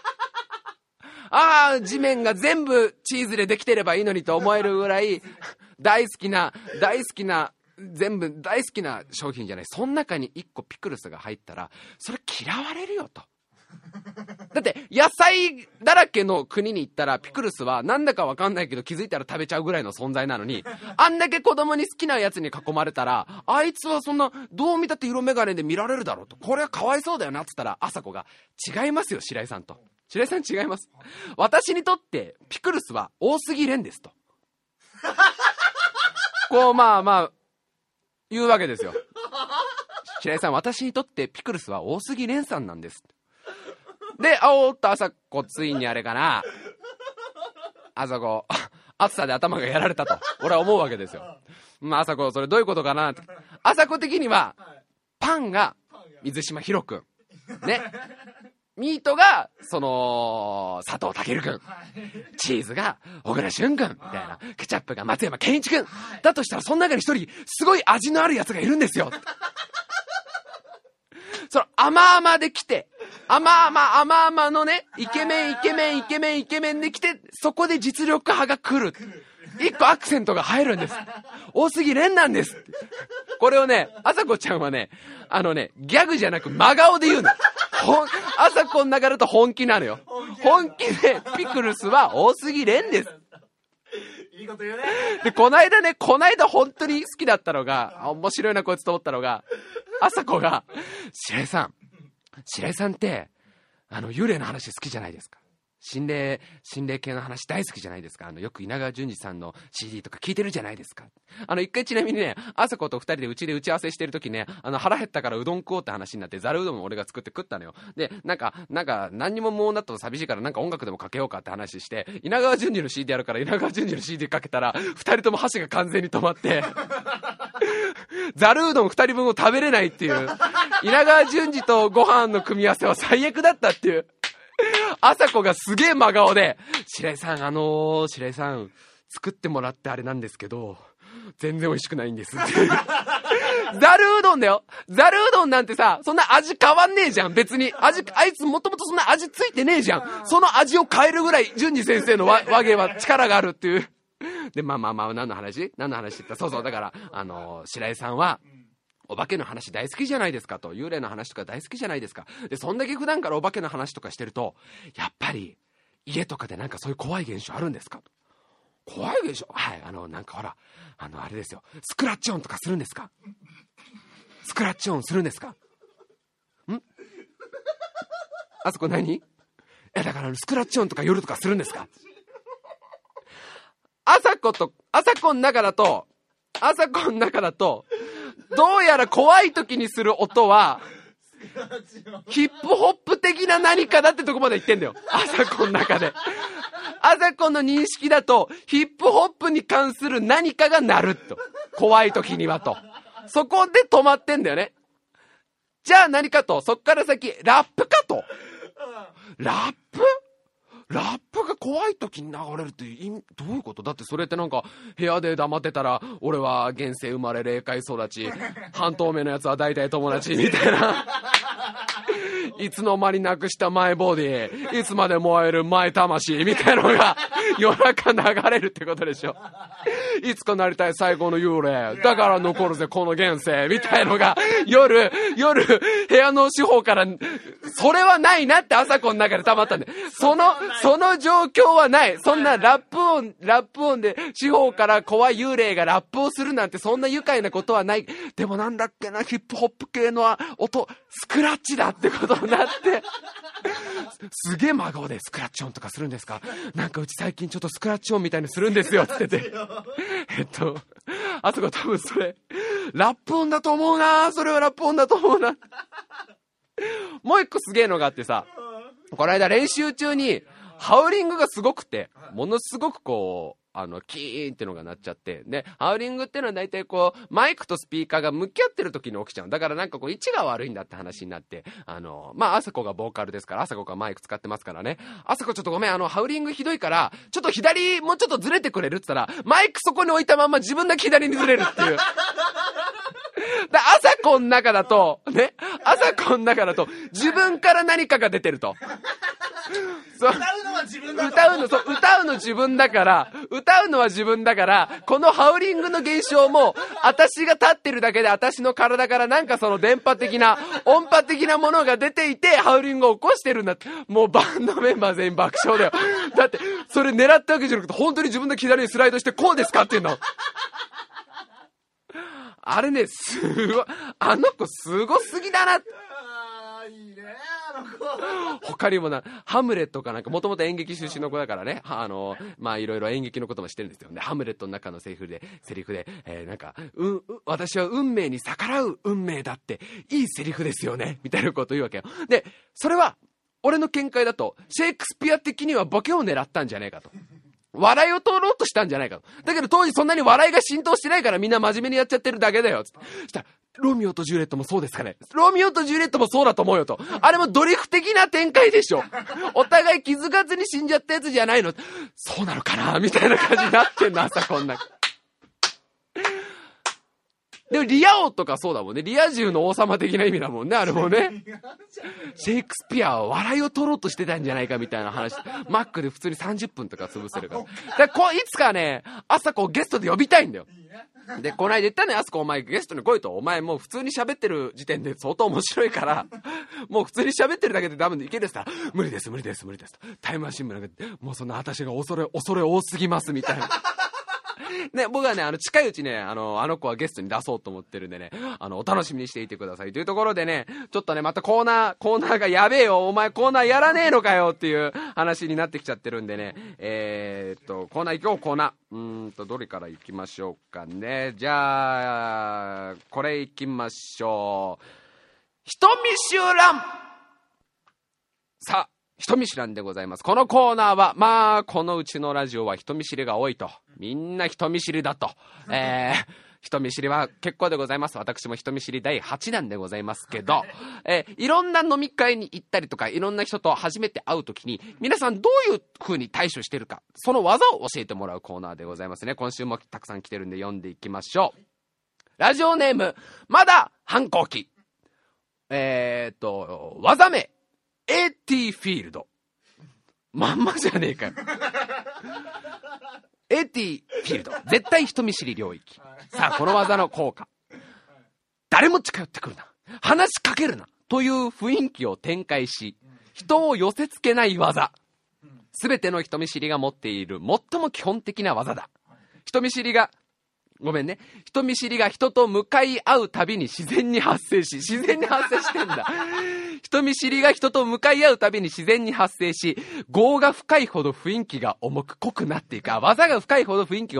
ああ、地面が全部チーズでできてればいいのにと思えるぐらい、大好きな、大好きな、全部大好きな商品じゃない。その中に一個ピクルスが入ったら、それ嫌われるよと。だって野菜だらけの国に行ったらピクルスはなんだかわかんないけど気づいたら食べちゃうぐらいの存在なのに、あんだけ子供に好きなやつに囲まれたら、あいつはそんなどう見たって色眼鏡で見られるだろうと、これはかわいそうだよなっつったら、麻子が違いますよ白井さんと。白井さん違います。私にとってピクルスは大杉蓮ですと。こうまあまあ言うわけですよ。白井さん、私にとってピクルスは大杉蓮さんなんです。で、あおっと麻子ついにあれかな、麻子暑さで頭がやられたと俺は思うわけですよ。まあ麻子それどういうことかなって。麻子的にはパンが水島ヒロ君ね、ミートがその佐藤健君、チーズが小倉旬君みたいな、ケチャップが松山ケンイチ君だとしたら、その中に一人すごい味のあるやつがいるんですよ。その甘々で来て、甘々甘々のね、イケメンイケメンイケメンイケメンで来て、そこで実力派が来る。一個アクセントが入るんです。大杉蓮なんです。これをね、麻子ちゃんはね、あのね、ギャグじゃなく真顔で言うの。ほん、麻子の中だと本気なのよ。本気で、ピクルスは大杉蓮です。 いいこと言うね。 で、こないだね、こないだ本当に好きだったのが、面白いなこいつと思ったのが、麻子が、白井さん、白井さんって、あの、幽霊の話好きじゃないですか。心霊、心霊系の話大好きじゃないですか。あの、よく稲川淳二さんの シーディー とか聞いてるじゃないですか。あの、一回ちなみにね、麻子と二人でうちで打ち合わせしてる時ね、あの、腹減ったからうどん食おうって話になって、ざるうどんを俺が作って食ったのよ。で、なんか、なんか、何にももうなったと寂しいからなんか音楽でもかけようかって話して、稲川淳二の シーディー やるから稲川淳二の シーディー かけたら、二人とも箸が完全に止まって、ざるうどん二人分を食べれないっていう、稲川淳二とご飯の組み合わせは最悪だったっていう。麻子がすげえ真顔で、白井さん、あのー、白井さん、作ってもらってあれなんですけど、全然美味しくないんですって。ざるうどんだよ。ざるうどんなんてさ、そんな味変わんねえじゃん。別に。味、あいつもともとそんな味ついてねえじゃん。その味を変えるぐらい、淳二先生の和和芸は力があるっていう。で、まあまあまあ、何の話何の話って言った。そうそう、だから、あのー、白井さんは、お化けの話大好きじゃないですかと、幽霊の話とか大好きじゃないですか。で、そんだけ普段からお化けの話とかしてると、やっぱり家とかでなんかそういう怖い現象あるんですかと。怖い現象、はい、あのなんかほら、あのあれですよ、スクラッチ音とかするんですか。スクラッチ音するんですか。んあそこ何、え、だからスクラッチ音とか夜とかするんですか。朝子と朝子の中だと朝子の中だとどうやら怖い時にする音はヒップホップ的な何かだってとこまで言ってんだよ、朝子の中で。朝子の認識だとヒップホップに関する何かが鳴ると、怖い時にはと、そこで止まってんだよね。じゃあ何かと、そっから先ラップかと。ラップラップが怖い時に流れるって意味どういうこと？だってそれってなんか部屋で黙ってたら俺は現世生まれ霊界育ち半透明のやつは大体友達みたいないつの間になくしたマイボディ、いつまで燃えるマイ魂みたいなのが夜中流れるってことでしょ。いつかなりたい最高の幽霊だから残るぜこの現世みたいのが夜夜部屋の四方からそれはないなって朝子の中で溜まったんで、そのその状況はない。そんなラップ音ラップ音で四方から怖い幽霊がラップをするなんてそんな愉快なことはない。でもなんだっけな、ヒップホップ系の音スクラッチだってことになってすげえ真顔でスクラッチ音とかするんですか？なんかうち最近ちょっとスクラッチ音みたいにするんですよって言っててえっとあそこ多分それラップ音だと思うな、それはラップ音だと思うなもう一個すげえのがあってさ、この間練習中にハウリングがすごくて、ものすごくこうあのキーンってのが鳴っちゃって、でハウリングっていうのは大体こうマイクとスピーカーが向き合ってる時に起きちゃう。だからなんかこう位置が悪いんだって話になって、あのまああさこがボーカルですから、あさこがマイク使ってますからね、あさこちょっとごめん、あのハウリングひどいからちょっと左もうちょっとずれてくれるって言ったら、マイクそこに置いたまま自分だけ左にずれるっていうであさこの中だとね、あさこの中だと自分から何かが出てると歌うのは自分だ歌うのそう歌うの自分だから歌うのは自分だからこのハウリングの現象も私が立ってるだけで、私の体からなんかその電波的な音波的なものが出ていてハウリングを起こしてるんだって。もうバンドメンバー全員爆笑だよ。だってそれ狙ったわけじゃなくて本当に自分の左にスライドしてこうですかっていうのあれね、すごいあの子すごすぎだな。 あーいいねあの子他にもな、ハムレットかなんか、もともと演劇出身の子だからね、あのまあいろいろ演劇のことも知ってるんですよ。でハムレットの中のセリフでセリフで、えー、なんかう、う私は運命に逆らう運命だっていいセリフですよねみたいなことを言うわけよ。でそれは俺の見解だとシェイクスピア的にはボケを狙ったんじゃねえかと、笑いを取ろうとしたんじゃないかと。だけど当時そんなに笑いが浸透してないからみんな真面目にやっちゃってるだけだよつって。そしたらロミオとジュリエットもそうですかね、ロミオとジュリエットもそうだと思うよと。あれもドリフ的な展開でしょ、お互い気づかずに死んじゃったやつじゃないの、そうなのかなみたいな感じになってんの朝こんな。でもリア王とかそうだもんね、リア充の王様的な意味だもんね、あれもね。シェイクスピアは笑いを取ろうとしてたんじゃないかみたいな話、マックで普通にさんじゅっぷんとか潰せるから。だからこいつかね、朝こうゲストで呼びたいんだよ。でこの間言ったね、あそこお前ゲストに来いと、お前もう普通に喋ってる時点で相当面白いからもう普通に喋ってるだけでダメでいけるって言ったら、無理です無理です無理ですと、タイムマシン部なんかもうそんな私が恐れ恐れ多すぎますみたいなね、僕はね、あの近いうちね、あのあの子はゲストに出そうと思ってるんでね、あのお楽しみにしていてくださいというところでね、ちょっとねまたコーナーコーナーがやべえよお前コーナーやらねえのかよっていう話になってきちゃってるんでね、えー、っとコーナー行こうコーナーうーんとどれから行きましょうかね。じゃあこれ行きましょう。人見知らん。さあ人見知らんでございます。このコーナーはまあこのうちのラジオは人見知りが多いと、みんな人見知りだと、えー、人見知りは結構でございます。私も人見知りだいはちだんでございますけど、えー、いろんな飲み会に行ったりとかいろんな人と初めて会うときに皆さんどういう風に対処してるか、その技を教えてもらうコーナーでございますね。今週もたくさん来てるんで読んでいきましょう。ラジオネームまだ反抗期、えーっと技名エーティー フィールド、まんまじゃねえかよエーティー フィールド絶対人見知り領域。さあこの技の効果、誰も近寄ってくるな、話しかけるなという雰囲気を展開し人を寄せつけない技、すべての人見知りが持っている最も基本的な技だ。人見知りがごめんね人見知りが人と向かい合うたびに自然に発生し自然に発生してんだ人見知りが人と向かい合うたびに自然に発生し、業が深いほど雰囲気が重く濃くなっていく。技が深いほど雰囲気が重く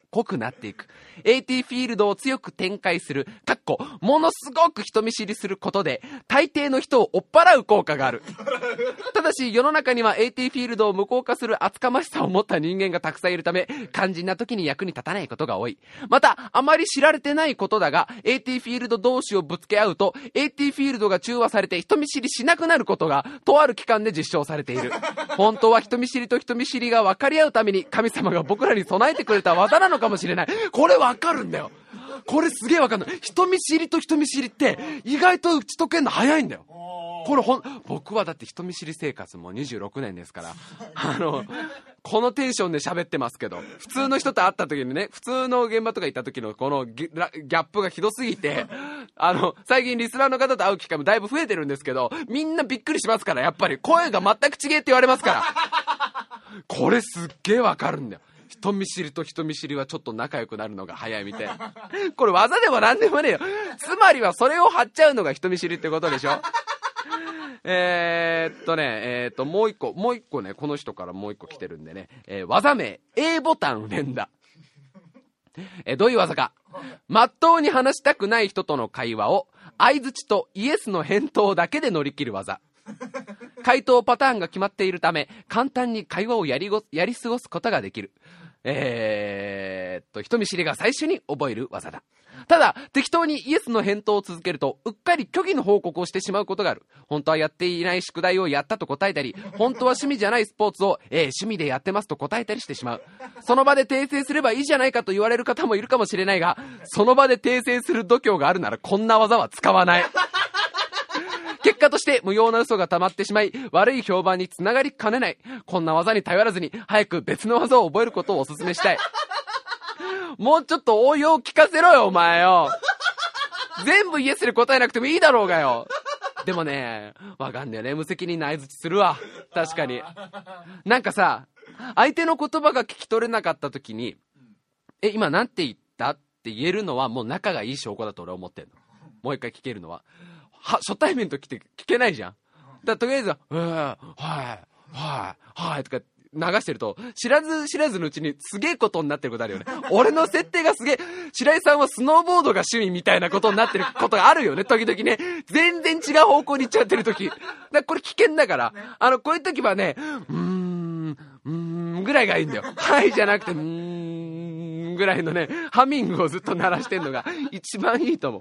濃くなっていく。 エーティー フィールドを強く展開するかっこものすごく人見知りすることで大抵の人を追っ払う効果がある。ただし世の中には エーティー フィールドを無効化する厚かましさを持った人間がたくさんいるため肝心な時に役に立たないことが多い。またあまり知られてないことだが エーティー フィールド同士をぶつけ合うと エーティー フィールドが中和されて人見知りしなくなることがとある機関で実証されている。本当は人見知りと人見知りが分かり合うために神様が僕らに備えてくれた技なのかもしれない。これ分かるんだよ。これすげえ分かんない。人見知りと人見知りって意外と打ち解けるの早いんだよ。これほん僕はだって人見知り生活もにじゅうろくねんですから、あのこのテンションで喋ってますけど、普通の人と会った時にね、普通の現場とか行った時のこのギャップがひどすぎて、あの最近リスナーの方と会う機会もだいぶ増えてるんですけど、みんなびっくりしますから、やっぱり声が全く違えって言われますから。これすっげえわかるんだよ。人見知りと人見知りはちょっと仲良くなるのが早いみたいな。これ技でもなんでもねえよ。つまりはそれを張っちゃうのが人見知りってことでしょ。えーっとねえーっともう一個もう一個ね、この人からもう一個来てるんでね、えー、技名 A ボタン連打。えー、どういう技か。まっとうに話したくない人との会話を相槌とイエスの返答だけで乗り切る技。回答パターンが決まっているため簡単に会話をやりごやり過ごすことができる。えー、っと人見知りが最初に覚える技だ。ただ適当にイエスの返答を続けるとうっかり虚偽の報告をしてしまうことがある。本当はやっていない宿題をやったと答えたり、本当は趣味じゃないスポーツを、えー、趣味でやってますと答えたりしてしまう。その場で訂正すればいいじゃないかと言われる方もいるかもしれないが、その場で訂正する度胸があるならこんな技は使わない。結果として無用な嘘が溜まってしまい悪い評判につながりかねない。こんな技に頼らずに早く別の技を覚えることをお勧めしたい。もうちょっと応用聞かせろよお前よ。全部イエスで答えなくてもいいだろうがよ。でもねわかんねえね、無責任な相槌するわ。確かになんかさ、相手の言葉が聞き取れなかった時にえ今なんて言ったって言えるのはもう仲がいい証拠だと俺は思ってんの。もう一回聞けるのはは初対面の時って聞けないじゃん。だからとりあえずは「うーはいはいはい」とか流してると知らず知らずのうちにすげえことになってることあるよね。俺の設定がすげえ、白井さんはスノーボードが趣味みたいなことになってることがあるよね、時々ね。全然違う方向に行っちゃってる時だからこれ危険だから、あのこういう時はねうーんうーんぐらいがいいんだよ。はいじゃなくてうーんぐらいのねハミングをずっと鳴らしてんのが一番いいと思う。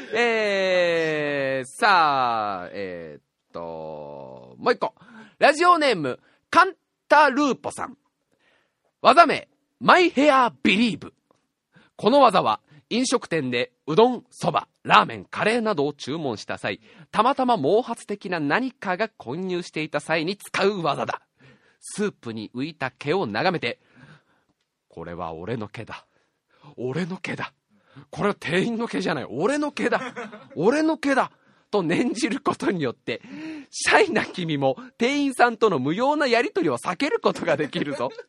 えー、さあえー、っともう一個ラジオネームカンタルーポさん。技名マイヘアビリーブ。この技は飲食店でうどん、そば、ラーメン、カレーなどを注文した際、たまたま毛髪的な何かが混入していた際に使う技だ。スープに浮いた毛を眺めて、これは俺の毛だ、俺の毛だ、これは店員の毛じゃない、俺の毛だ俺の毛だと念じることによってシャイな君も店員さんとの無用なやり取りを避けることができるぞ。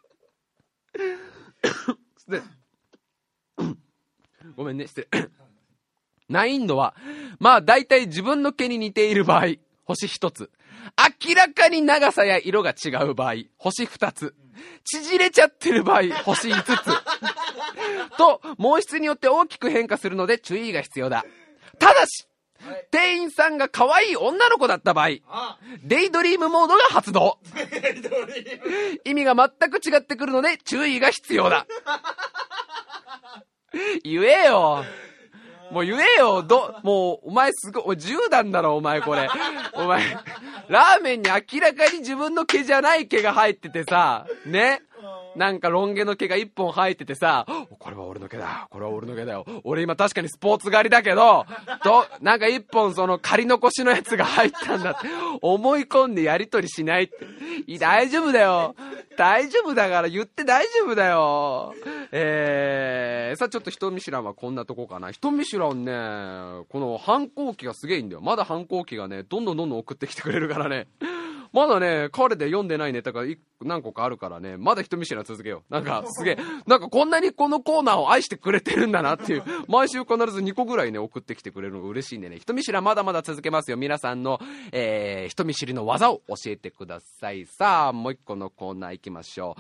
ごめんね失礼。難易度はまあ大体自分の毛に似ている場合星一つ、明らかに長さや色が違う場合星二つ、縮れちゃってる場合星五つと毛質によって大きく変化するので注意が必要だ。ただし店員さんが可愛い女の子だった場合、デイドリームモードが発動。意味が全く違ってくるので注意が必要だ。言えよもう言えよ。どもうお前すごいじゅうだんだろお前。これお前ラーメンに明らかに自分の毛じゃない毛が入っててさね、なんかロン毛の毛が一本生えててさ、これは俺の毛だ、これは俺の毛だよ、俺今確かにスポーツ狩りだけどとなんか一本その刈り残しのやつが入ったんだって思い込んでやり取りしないって。い大丈夫だよ大丈夫だから言って大丈夫だよ。えー、さあちょっと人見知らんはこんなとこかな。人見知らんねこの反抗期がすげえいいんだよ。まだ反抗期がねどんどんどんどん送ってきてくれるからね。まだね彼で読んでないネタが何個かあるからね、まだ人見知りは続けよう。なんかすげえなんかこんなにこのコーナーを愛してくれてるんだなっていう、毎週必ずにこぐらいね送ってきてくれるのが嬉しいんでね、人見知りはまだまだ続けますよ。皆さんの、えー、人見知りの技を教えてください。さあもう一個のコーナー行きましょう。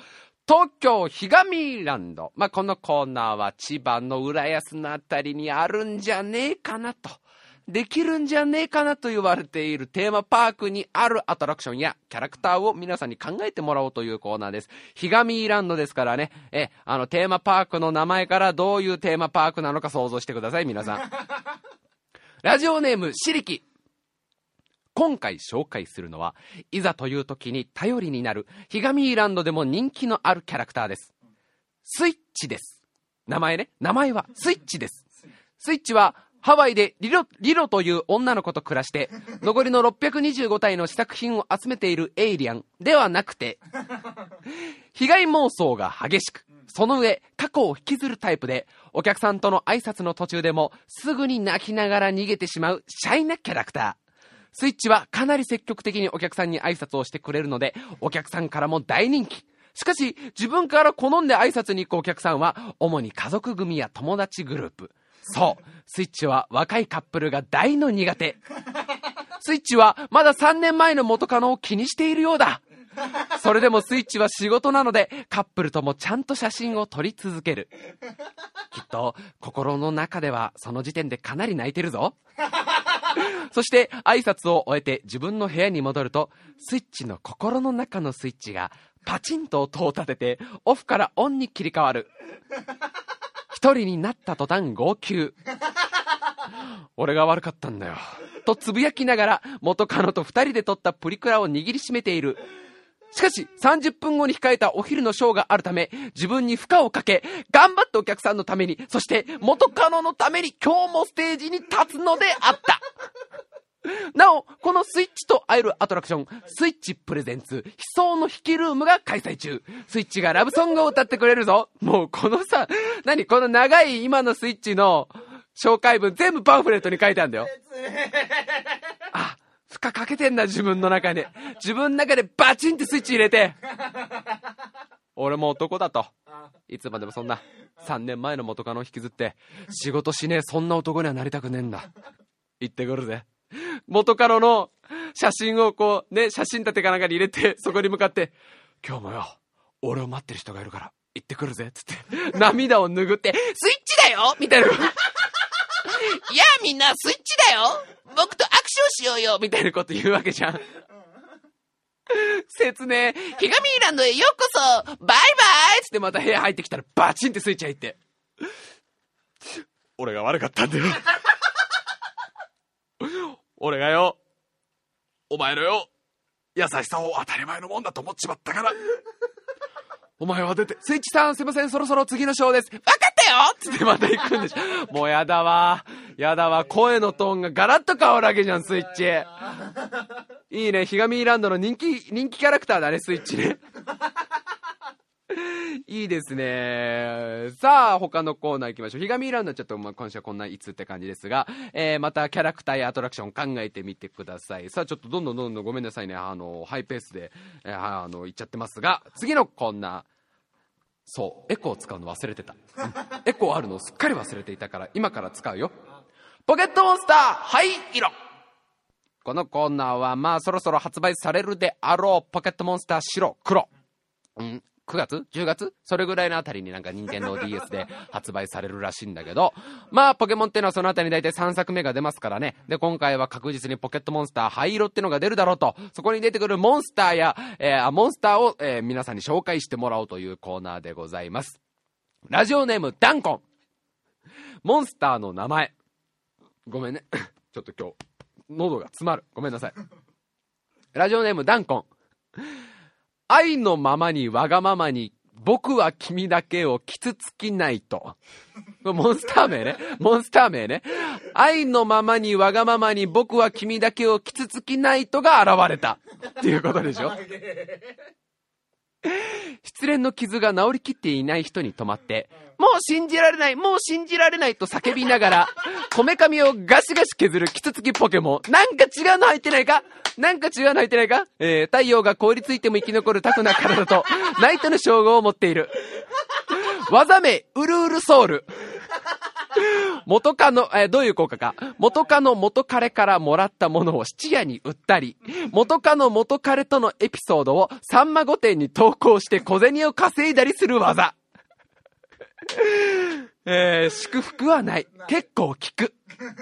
東京ひがみランド。まあ、このコーナーは千葉の浦安のあたりにあるんじゃねえかなと、できるんじゃねえかなと言われているテーマパークにあるアトラクションやキャラクターを皆さんに考えてもらおうというコーナーです。ひがみランドですからね、え、あのテーマパークの名前からどういうテーマパークなのか想像してください、皆さん。ラジオネームしりき。今回紹介するのは、いざという時に頼りになるひがみランドでも人気のあるキャラクターです。スイッチです。名前ね、名前はスイッチです。スイッチはハワイでリロ、リロという女の子と暮らして、残りのろっぴゃくにじゅうごたいの試作品を集めているエイリアンではなくて、被害妄想が激しく、その上過去を引きずるタイプで、お客さんとの挨拶の途中でもすぐに泣きながら逃げてしまうシャイなキャラクター。スイッチはかなり積極的にお客さんに挨拶をしてくれるので、お客さんからも大人気。しかし自分から好んで挨拶に行くお客さんは主に家族組や友達グループ。そう、スイッチは若いカップルが大の苦手。スイッチはまださんねんまえの元カノを気にしているようだ。それでもスイッチは仕事なので、カップルともちゃんと写真を撮り続ける。きっと心の中ではその時点でかなり泣いてるぞ。そして挨拶を終えて自分の部屋に戻ると、スイッチの心の中のスイッチがパチンと音を立ててオフからオンに切り替わる。一人になった途端号泣。俺が悪かったんだよとつぶやきながら元カノと二人で撮ったプリクラを握りしめている。しかしさんじゅっぷんごに控えたお昼のショーがあるため、自分に負荷をかけ頑張ってお客さんのために、そして元カノのために今日もステージに立つのであった。なお、このスイッチと会えるアトラクション、スイッチプレゼンツ悲壮の引きルームが開催中。スイッチがラブソングを歌ってくれるぞ。もうこのさ、何この長い今のスイッチの紹介文全部パンフレットに書いてあるんだよ。あ、負荷かけてんだ、自分の中で。自分の中でバチンってスイッチ入れて。俺も男だと。いつまでもそんなさんねんまえの元カノを引きずって仕事しねえ、そんな男にはなりたくねえんだ。行ってくるぜ。元カノの写真をこうね、写真立てかなんかに入れて、そこに向かって、今日もよ、俺を待ってる人がいるから行ってくるぜっつって涙を拭って、スイッチだよみたいな。いやみんなスイッチだよ、僕と握手をしようよみたいなこと言うわけじゃん。説明、ひがみーランドへようこそバイバイっつってまた部屋入ってきたらバチンってスイッチ入って、俺が悪かったんだよ。俺がよ、お前のよ、優しさを当たり前のもんだと思っちまったから、お前は出て、スイッチさんすいません、そろそろ次のショーです、分かったよっつってまた行くんでしょ。もうやだわやだわ、声のトーンがガラッと変わるわけじゃん、スイッチ。いいね、ひがみーランドの人気人気キャラクターだね、スイッチね。いいですね。さあ他のコーナー行きましょう。ひがみーランドちょっとまあ今週はこんないつって感じですが、えー、またキャラクターやアトラクション考えてみてください。さあちょっとどんどんどんどんごめんなさいね、あのハイペースで、えー、あのいっちゃってますが、次のコーナー、そうエコー使うの忘れてた、うん、エコーあるのをすっかり忘れていたから今から使うよ。ポケットモンスター灰色。このコーナーはまあそろそろ発売されるであろうポケットモンスター白黒、うんくがつじゅうがつそれぐらいのあたりになんか任天堂 ディーエス で発売されるらしいんだけど、まあポケモンってのはそのあたりに大体さんさくめが出ますからね。で今回は確実にポケットモンスター灰色ってのが出るだろうと、そこに出てくるモンスターや、えー、モンスターを、えー、皆さんに紹介してもらおうというコーナーでございます。ラジオネームダンコン。モンスターの名前、ごめんねちょっと今日喉が詰まる、ごめんなさい。ラジオネームダンコン。愛のままにわがままに僕は君だけをキツツキないと。モンスター名ね、モンスター名ね。愛のままにわがままに僕は君だけをキツツキないとが現れたっていうことでしょ。失恋の傷が治りきっていない人に止まって、もう信じられない、もう信じられないと叫びながらこめかみをガシガシ削るキツツキポケモン。なんか違うの入ってないか、なんか違うの入ってないか、えー、太陽が凍りついても生き残るタフな体とナイトの称号を持っている。技名ウルウルソウル。 元カノ、えー、どういう効果か。元カノ元彼からもらったものを質屋に売ったり、元カノ元彼とのエピソードをさんま御殿に投稿して小銭を稼いだりする技。えー、祝福はない。結構効く。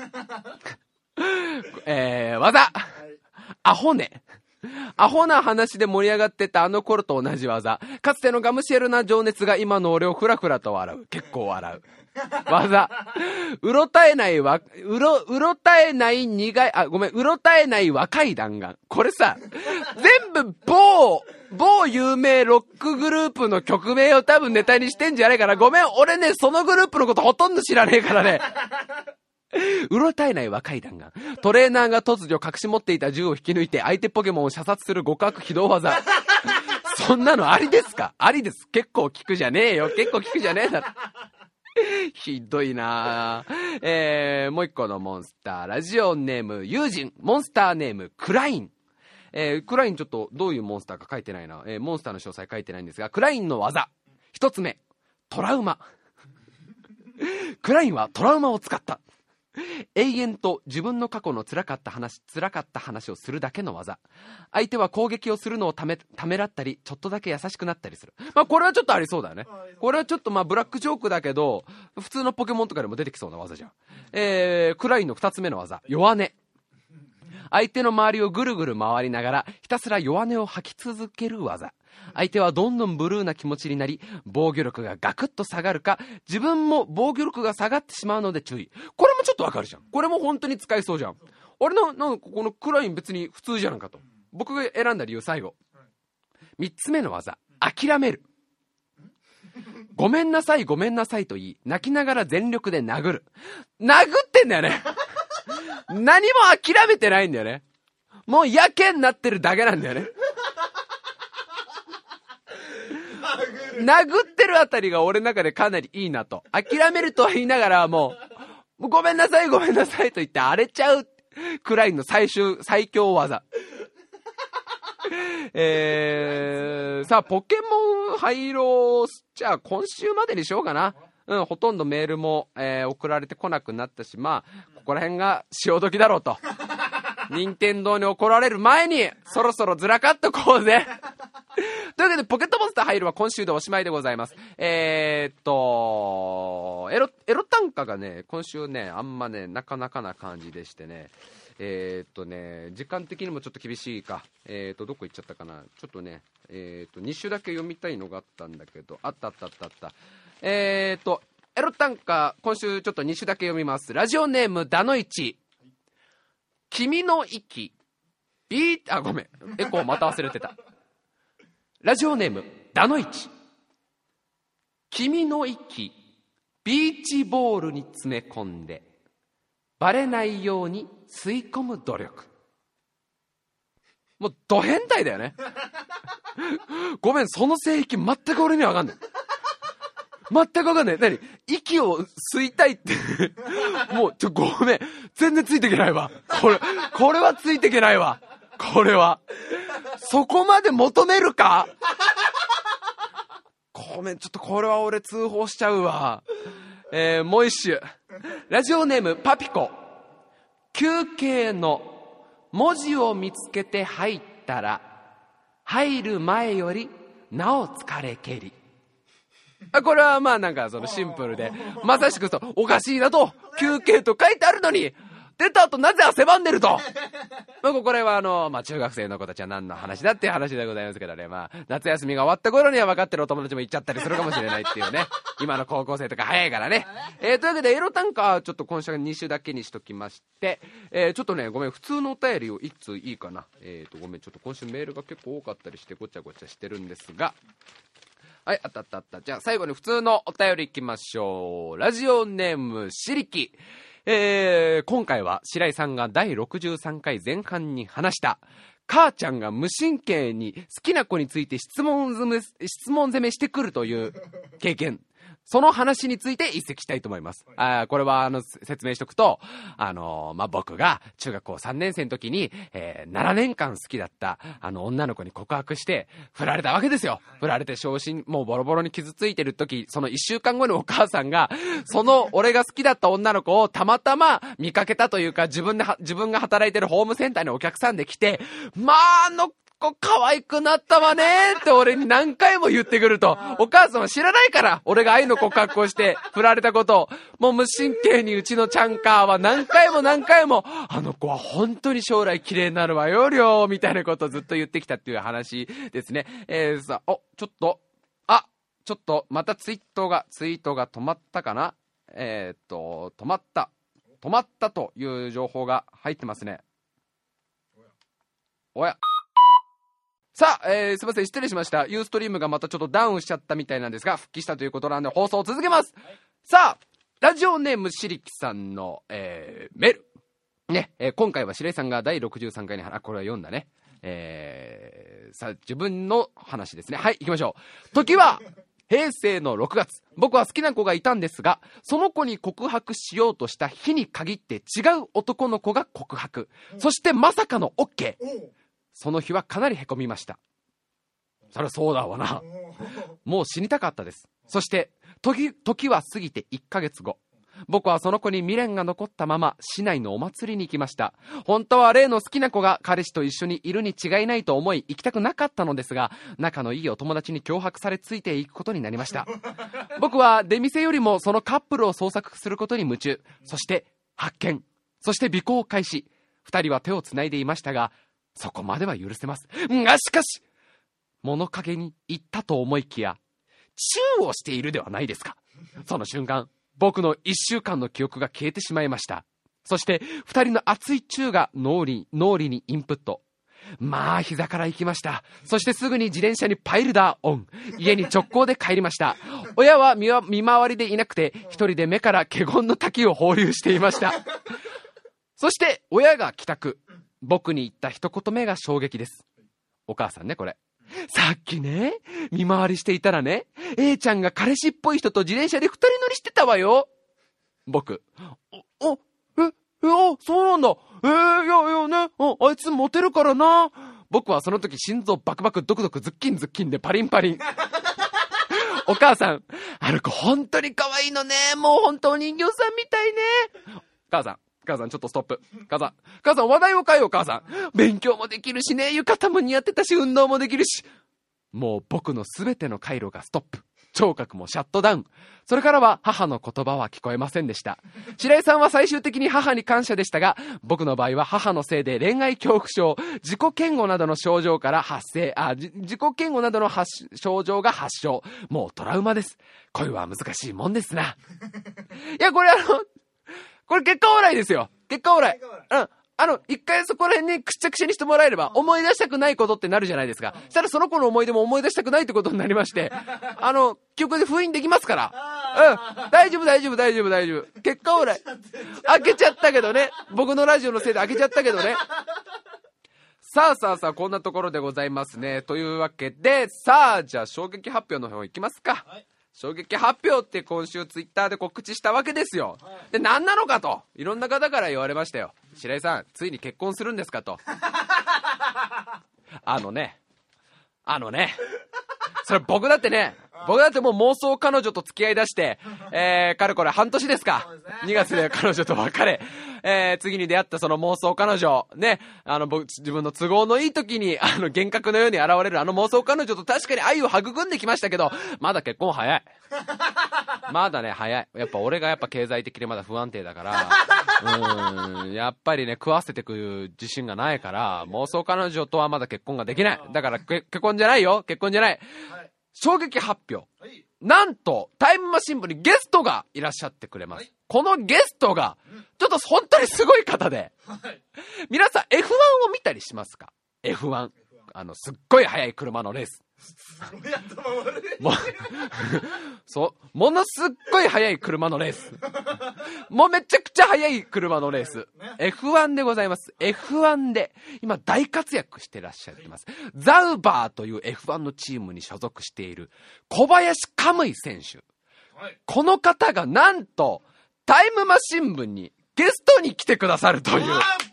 えー、技。アホね。アホな話で盛り上がってたあの頃と同じ技。かつてのがむしゃらな情熱が今の俺をふらふらと笑う。結構笑う。技。うろたえないわ、うろ、うろたえない苦い、あ、ごめん、うろたえない若い弾丸。これさ、全部某、某有名ロックグループの曲名を多分ネタにしてんじゃないかな。ごめん、俺ね、そのグループのことほとんど知らねえからね。うろたえない若い弾丸。トレーナーが突如隠し持っていた銃を引き抜いて相手ポケモンを射殺する極悪非道技。そんなのありですか？ありです。結構効くじゃねえよ。結構効くじゃねえだろ。ひどいなぁ。えー、もう一個のモンスター。ラジオネーム、ユージン。モンスターネーム、クライン。えー、クラインちょっとどういうモンスターか書いてないな。えー、モンスターの詳細書いてないんですが、クラインの技。一つ目、トラウマ。クラインはトラウマを使った。永遠と自分の過去の辛かった話、辛かった話をするだけの技。相手は攻撃をするのをため、ためらったり、ちょっとだけ優しくなったりする。まあこれはちょっとありそうだよね。これはちょっとまあブラックジョークだけど、普通のポケモンとかでも出てきそうな技じゃん。えー、クラインの二つ目の技。弱音。相手の周りをぐるぐる回りながら、ひたすら弱音を吐き続ける技。相手はどんどんブルーな気持ちになり、防御力がガクッと下がるか、自分も防御力が下がってしまうので注意。これもちょっとわかるじゃん。これも本当に使えそうじゃん。俺の、なんかこのクライン別に普通じゃんかと。僕が選んだ理由最後。三つ目の技。諦める。ごめんなさいごめんなさいと言い、泣きながら全力で殴る。殴ってんだよね。何も諦めてないんだよね。もうやけになってるだけなんだよね。殴ってるあたりが俺の中でかなりいいなと。諦めるとは言いながらもう、もうごめんなさいごめんなさいと言って荒れちゃうくらいの最終最強技。えー、さあポケモン廃炉、じゃあ今週までにしようかな。うん、ほとんどメールも、えー、送られてこなくなったし、まあここら辺が潮時だろうと。任天堂に怒られる前にそろそろずらかっとこうぜ。というわけでポケットモンスター入るは今週でおしまいでございます。えー、っとエロエロ単価がね今週ねあんまねなかなかな感じでしてね、えー、っとね時間的にもちょっと厳しいか。えー、っとどこ行っちゃったかな。ちょっとねえー、っとに種だけ読みたいのがあったんだけど、あったあったあったあったえー、っとエロ単価今週ちょっとに種だけ読みます。ラジオネームダノイチ。君の息ビーあごめんエコーまた忘れてた。ラジオネームダノイチ。君の息ビーチボールに詰め込んでバレないように吸い込む努力。もうド変態だよね。ごめんその性域全く俺には分かんない。全く分かんない。何息を吸いたいってもうちょごめん全然ついていけないわ。これこれはついていけないわ。これはそこまで求めるか。ごめんちょっとこれは俺通報しちゃうわ。えー、もう一種ラジオネームパピコ。休憩の文字を見つけて入ったら入る前よりなお疲れけり。これはまあなんかそのシンプルでまさしくそうおかしいなと。休憩と書いてあるのに出た後なぜ汗ばんでると。まあこれはあの、まあ、中学生の子たちは何の話だっていう話でございますけどね、まあ夏休みが終わった頃には分かってるお友達も行っちゃったりするかもしれないっていうね。今の高校生とか早いからね。えー、というわけでエロ単価ちょっと今週はに種だけにしときまして、えー、ちょっとねごめん普通のお便りをいっついいかな。えーとごめんちょっと今週メールが結構多かったりしてごちゃごちゃしてるんですが、はいあったあったあった。じゃあ最後に普通のお便りいきましょう。ラジオネームしりき。えー、今回は白井さんがだいろくじゅうさんかい前半に話した母ちゃんが無神経に好きな子について質問攻め、質問攻めしてくるという経験その話について一席したいと思います。あこれはあの説明しとくと、あのー、まあ、僕が中学校さんねん生の時に、えー、ななねんかん好きだったあの女の子に告白して振られたわけですよ。振られて昇進もうボロボロに傷ついてる時、そのいっしゅうかんごにお母さんがその俺が好きだった女の子をたまたま見かけたというか、自分で自分が働いてるホームセンターにお客さんで来て、まああの可愛くなったわねって俺に何回も言ってくると、お母さんは知らないから俺が愛の告白をして振られたことを、もう無神経にうちのチャンカーは何回も何回も、あの子は本当に将来綺麗になるわよりょうみたいなことをずっと言ってきたっていう話ですね。えー、さおちょっとあちょっとまたツイートがツイートが止まったかな。えー、っと止まった止まったという情報が入ってますね。おやさあ、えー、すいません、失礼しました。ユーストリームがまたちょっとダウンしちゃったみたいなんですが、復帰したということなんで放送を続けます。はい、さあ、ラジオネームしりきさんの、えー、メール。ね、えー、今回は白井さんがだいろくじゅうさんかいに、あ、これは読んだね。えー、さあ、自分の話ですね。はい、行きましょう。時は、平成のろくがつ、僕は好きな子がいたんですが、その子に告白しようとした日に限って違う男の子が告白。そしてまさかの OK。その日はかなりへこみました。そりゃそうだわな。もう死にたかったです。そして時、時は過ぎていっかげつご、僕はその子に未練が残ったまま市内のお祭りに行きました。本当は例の好きな子が彼氏と一緒にいるに違いないと思い行きたくなかったのですが、仲のいいお友達に脅迫されついていくことになりました。僕は出店よりもそのカップルを捜索することに夢中。そして発見、そして尾行開始。二人は手をつないでいましたが、そこまでは許せます。がしかし物陰に行ったと思いきやチューをしているではないですか。その瞬間、僕の一週間の記憶が消えてしまいました。そして二人の熱いチューが脳裏、脳裏にインプット。まあ膝から行きました。そしてすぐに自転車にパイルダーオン。家に直行で帰りました。親は 見, 見回りでいなくて、一人で目から華厳の滝を放流していました。そして親が帰宅。僕に言った一言目が衝撃です。お母さんね、これ。さっきね、見回りしていたらね、A ちゃんが彼氏っぽい人と自転車で二人乗りしてたわよ。僕、お、お、え、え、あ、そうなんだ。えー、いやいやね、あ、あいつモテるからな。僕はその時心臓バクバクドクドクズッキンズッキンでパリンパリン。お母さん、あの子本当に可愛いのね。もう本当お人形さんみたいね。母さん。母さんちょっとストップ。母さん母さん話題を変えよう。母さん勉強もできるしね、浴衣も似合ってたし、運動もできるし。もう僕のすべての回路がストップ。聴覚もシャットダウン。それからは母の言葉は聞こえませんでした。白井さんは最終的に母に感謝でしたが、僕の場合は母のせいで恋愛恐怖症、自己嫌悪などの症状から発生、あ、自己嫌悪などの発症状が発症。もうトラウマです。恋は難しいもんですな。いや、これあのこれ結果オーライですよ。結果オーライ。うん。あの、一回そこら辺にくしゃくしゃにしてもらえれば、思い出したくないことってなるじゃないですか。そしたらその子の思い出も思い出したくないってことになりまして、あの、記憶で封印できますから。うん。大丈夫大丈夫大丈夫大丈夫。結果オーライ。開けちゃったけどね。僕のラジオのせいで開けちゃったけどね。さあさあさあ、こんなところでございますね。というわけで、さあ、じゃあ衝撃発表の方いきますか。はい、衝撃発表って今週ツイッターで告知したわけですよ。で、何なのかといろんな方から言われましたよ。白井さん、ついに結婚するんですかと。あのねあのねそれ僕だってね僕だってもう妄想彼女と付き合いだして、えー、かれこれ半年ですか。にがつで彼女と別れ、えー、次に出会ったその妄想彼女ね、あの僕自分の都合のいい時にあの幻覚のように現れるあの妄想彼女と確かに愛を育んできましたけど、まだ結婚早い。まだね早い。やっぱ俺がやっぱ経済的にまだ不安定だから、うーん、やっぱりね食わせてく自信がないから、妄想彼女とはまだ結婚ができない。だから結婚じゃないよ、結婚じゃない。衝撃発表、はい、なんとタイムマシン部にゲストがいらっしゃってくれます、はい、このゲストがちょっと本当にすごい方で、はい、皆さん エフワン を見たりしますか？ エフワン、 あのすっごい速い車のレースも, そうものすっごい速い車のレースもうめちゃくちゃ速い車のレース エフワン でございます。 エフワン で今大活躍してらっしゃってます、はい、ザウバーという エフワン のチームに所属している小林カムイ選手。 はい、 この方がなんとタイムマシン部にゲストに来てくださるという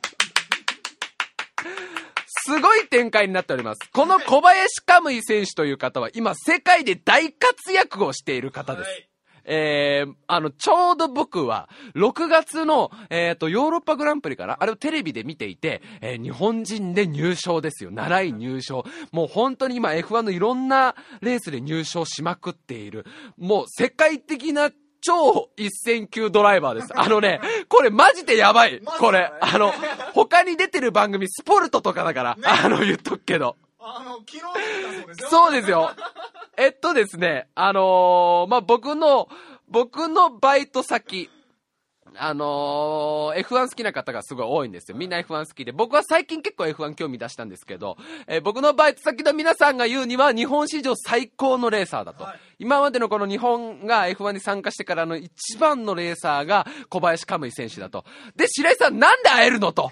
すごい展開になっております。この小林カムイ選手という方は今世界で大活躍をしている方です。はい、えー、あの、ちょうど僕は、ろくがつの、えっと、ヨーロッパグランプリかなあれをテレビで見ていて、えー、日本人で入賞ですよ。習い入賞。もう本当に今 エフワン のいろんなレースで入賞しまくっている。もう世界的な超一線級ドライバーです。あのね、これマジでやばい。これ、あの、他に出てる番組、スポルトとかだから、ね、あの、言っとくけど。 あの、昨日出たそうですよ。 そうですよ。えっとですね、あのー、まあ、僕の、僕のバイト先、あのー、エフワン 好きな方がすごい多いんですよ。みんな エフワン 好きで。僕は最近結構 エフワン 興味出したんですけど、えー、僕のバイト先の皆さんが言うには日本史上最高のレーサーだと。はい、今までのこの日本が エフワン に参加してからの一番のレーサーが小林カムイ選手だと。で、白井さんなんで会えるのと。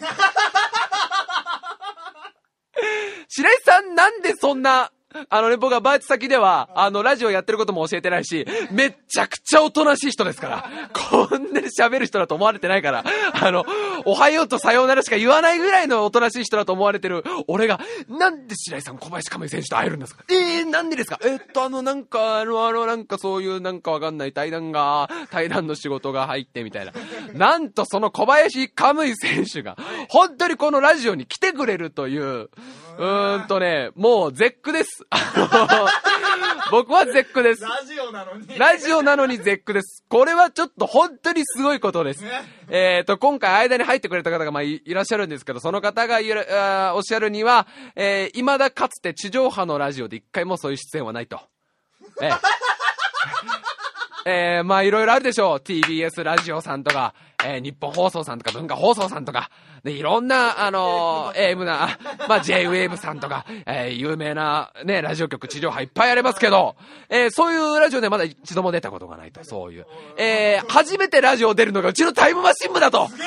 白井さんなんでそんな、あのね、僕はバイト先では、あの、ラジオやってることも教えてないし、めっちゃくちゃおとなしい人ですから。こんなに喋る人だと思われてないから。あの、おはようとさようならしか言わないぐらいのおとなしい人だと思われてる俺が、なんで白井さん小林カムイ選手と会えるんですか？えー、なんでですか？えー、っと、あの、なんか、あの、あの、なんかそういうなんかわかんない対談が、対談の仕事が入ってみたいな。なんとその小林カムイ選手が、本当にこのラジオに来てくれるという、うーんとね、もう絶句です。僕は絶句です。 ラジオなのに。 ラジオなのに絶句です。これはちょっと本当にすごいことです。えっと、今回間に入ってくれた方がまあ い, いらっしゃるんですけど、その方がいらおっしゃるには、えー、未だかつて地上波のラジオで一回もそういう出演はないと。えーえー、まあいろいろあるでしょう。ティービーエス ラジオさんとか、えー、日本放送さんとか文化放送さんとか、でいろんな、あのー、エーエム な、まあ ジェイウェーブ さんとか、えー、有名なね、ラジオ局地上波いっぱいありますけど、えー、そういうラジオでまだ一度も出たことがないと、そういう。えー、初めてラジオ出るのがうちのタイムマシン部だと。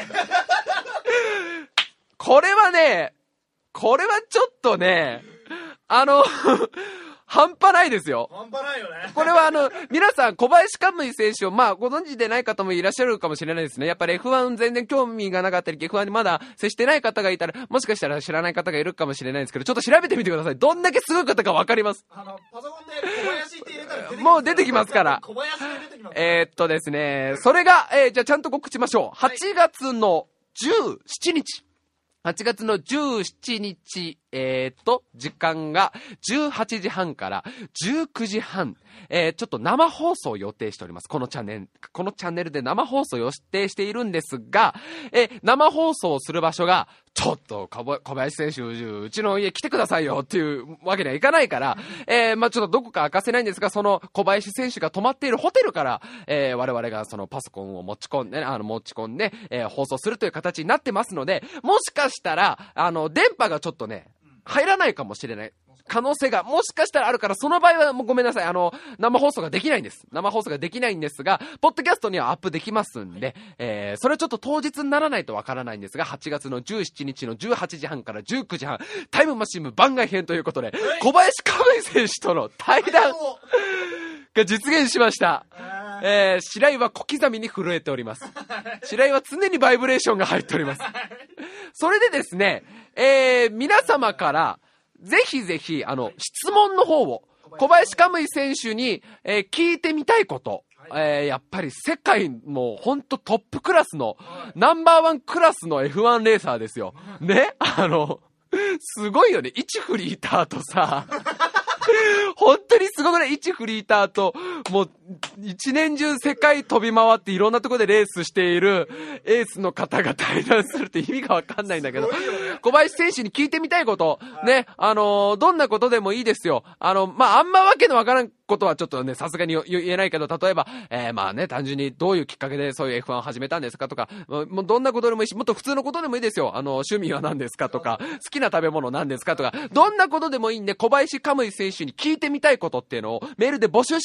これはね、これはちょっとね、あの、半端ないですよ。 半端ないよね。 これはあの、皆さん小林カムイ選手をまあご存知でない方もいらっしゃるかもしれないですね。やっぱり エフワン 全然興味がなかったり、エフワン にまだ接してない方がいたら、もしかしたら知らない方がいるかもしれないんですけど、ちょっと調べてみてください。どんだけすごい方かわかります。 あの、パソコンで小林って入れたら出てきます。 もう出てきますから。 小林で出てきます。 えー、っとですね、それが、えー、じゃあちゃんと告知しましょう。はちがつのじゅうしちにち。はちがつのじゅうしちにち、えー、っと、時間がじゅうはちじはんからじゅうくじはん、えー、ちょっと生放送を予定しております。このチャンネル、このチャンネルで生放送を予定しているんですが、えー、生放送をする場所が、ちょっと小林選手、うちの家来てくださいよっていうわけにはいかないから、えー、まあちょっとどこか明かせないんですが、その小林選手が泊まっているホテルから、えー、我々がそのパソコンを持ち込んで、ね、あの持ち込んで、えー、放送するという形になってますので、もしかしたら、あの、電波がちょっとね、入らないかもしれない。可能性がもしかしたらあるから、その場合はもうごめんなさい。あの、生放送ができないんです。生放送ができないんですが、ポッドキャストにはアップできますんで、えー、それはちょっと当日にならないとわからないんですが、はちがつのじゅうしちにちのじゅうはちじはんからじゅうくじはん、タイムマシン部番外編ということで、小林カムイ選手との対談が実現しました。えー、白井は小刻みに震えております。白井は常にバイブレーションが入っております。それでですね、えー、皆様から、ぜひぜひ、あの、質問の方を、小林カムイ選手に、えー、聞いてみたいこと、えー、やっぱり世界もほんとトップクラスの、ナンバーワンクラスの エフワン レーサーですよ。ね、あの、すごいよね。いちフリーターとさ、本当にすごくね、いちフリーターと、もう、一年中世界飛び回っていろんなところでレースしているエースの方が対談するって意味がわかんないんだけど、小林選手に聞いてみたいこと、ね、あのー、どんなことでもいいですよ。あの、まあ、あんまわけのわからんことはちょっとね、さすがに言えないけど、例えば、えー、まあね、単純にどういうきっかけでそういう エフワン を始めたんですかとか、もうどんなことでもいいし、もっと普通のことでもいいですよ。あの、趣味は何ですかとか、好きな食べ物何ですかとか、どんなことでもいいんで、小林カムイ選手に聞いてみたいことっていうのをメールで募集しますんで、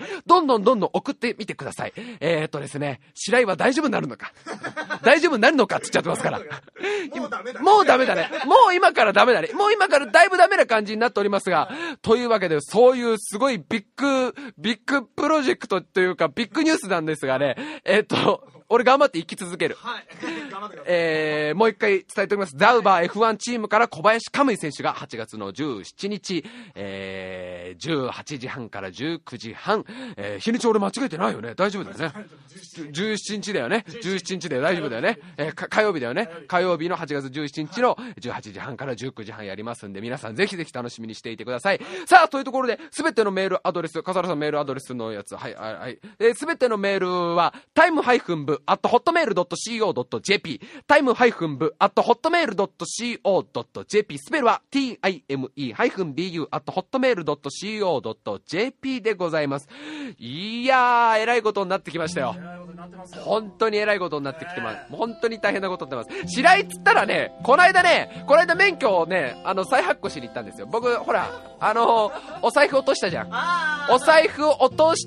どんどんどんどん送ってみてください。えーっとですね、白井は大丈夫になるのか大丈夫になるのかって言っちゃってますからもうダメだ。 もうダメだね。もう今からダメだね。もう今からだいぶダメな感じになっておりますが、というわけで、そういうすごいビッグ、ビッグプロジェクトというか、ビッグニュースなんですがね、えーっと、俺頑張って生き続ける。 はい。頑張ってください。 えー、もう一回伝えておきます。ザウバー エフワン チームから小林カムイ選手がはちがつのじゅうしちにち、えー、じゅうはちじはんからじゅうくじはん、えー、日にち俺間違えてないよね。大丈夫だよね。じゅうしちにちだよね。じゅうしちにちで大丈夫だよね。えー、火曜日だよね。火曜日のはちがつじゅうしちにちのじゅうはちじはんからじゅうくじはんやりますんで、皆さんぜひぜひ楽しみにしていてください。さあ、というところで、すべてのメールアドレス、笠原さんメールアドレスのやつ、はい、はい、はい。えー、すべてのメールは、タイムハイフン部、アットホットメールドットシーオードットジェーピー、タイムハイフン部、アットホットメールドットシーオードットジェーピー、スペルは ティーアイエムイーハイフンビーユー アットホットメールドットシーオードットジェーピー でございます。いやー、えらいことになってきましたよ。本当にえらいことになってきてます。本当に大変なことになってます。白井っつったらね、この間ね、この間免許をね、あの、再発行しに行ったんですよ。僕、ほら、あの、お財布落としたじゃん。お財布を落として、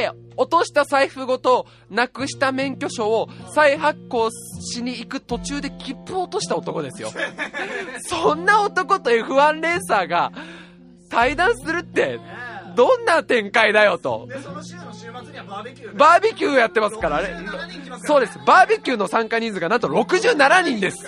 落とした財布ごとなくした免許証を再発行しに行く途中で切符を落とした男ですよ。そんな男と エフワン レーサーが対談するってどんな展開だよと。 で、その週の週末にはバーベキュー。 バーベキューやってますからね。そうです。バーベキューの参加人数がなんとろくじゅうななにんです。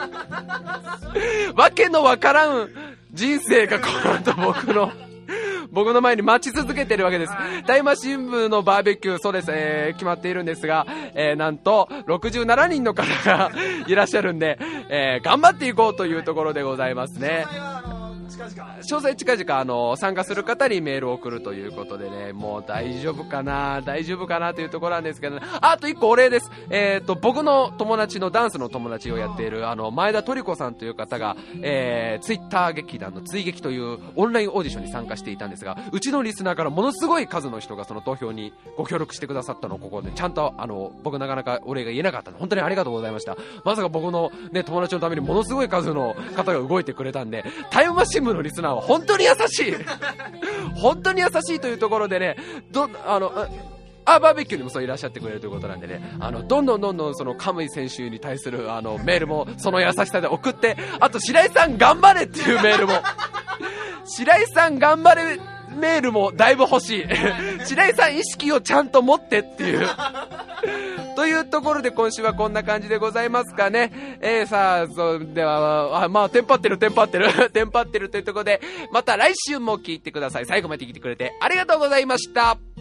わけのわからん人生がこの後僕の僕の前に待ち続けてるわけです。タイマ新聞のバーベキュー、そうです、えー、決まっているんですが、えー、なんとろくじゅうななにんの方がいらっしゃるんで、えー、頑張っていこうというところでございますね。詳細近々あの参加する方にメールを送るということでね、もう大丈夫かな大丈夫かなというところなんですけど、ね、あと一個お礼です。えーと僕の友達のダンスの友達をやっているあの前田トリコさんという方が、えー、ツイッター劇団の追撃というオンラインオーディションに参加していたんですが、うちのリスナーからものすごい数の人がその投票にご協力してくださったのをここでちゃんとあの僕なかなかお礼が言えなかったので本当にありがとうございました。まさか僕の、ね、友達のためにものすごい数の方が動いてくれたんで、タイムマシン部のリスナーは本当に優しい本当に優しいというところでね、どあのあバーベキューにもそういらっしゃってくれるということなんでね、あのどんどんどんどんそのカムイ選手に対するあのメールもその優しさで送って、あと白井さん頑張れっていうメールも白井さん頑張れメールもだいぶ欲しい白井さん意識をちゃんと持ってっていうというところで今週はこんな感じでございますかね。えー、さあそれではあまあテンパってるテンパってるテンパってるというところで、また来週も聞いてください。最後まで聞いてくれてありがとうございました。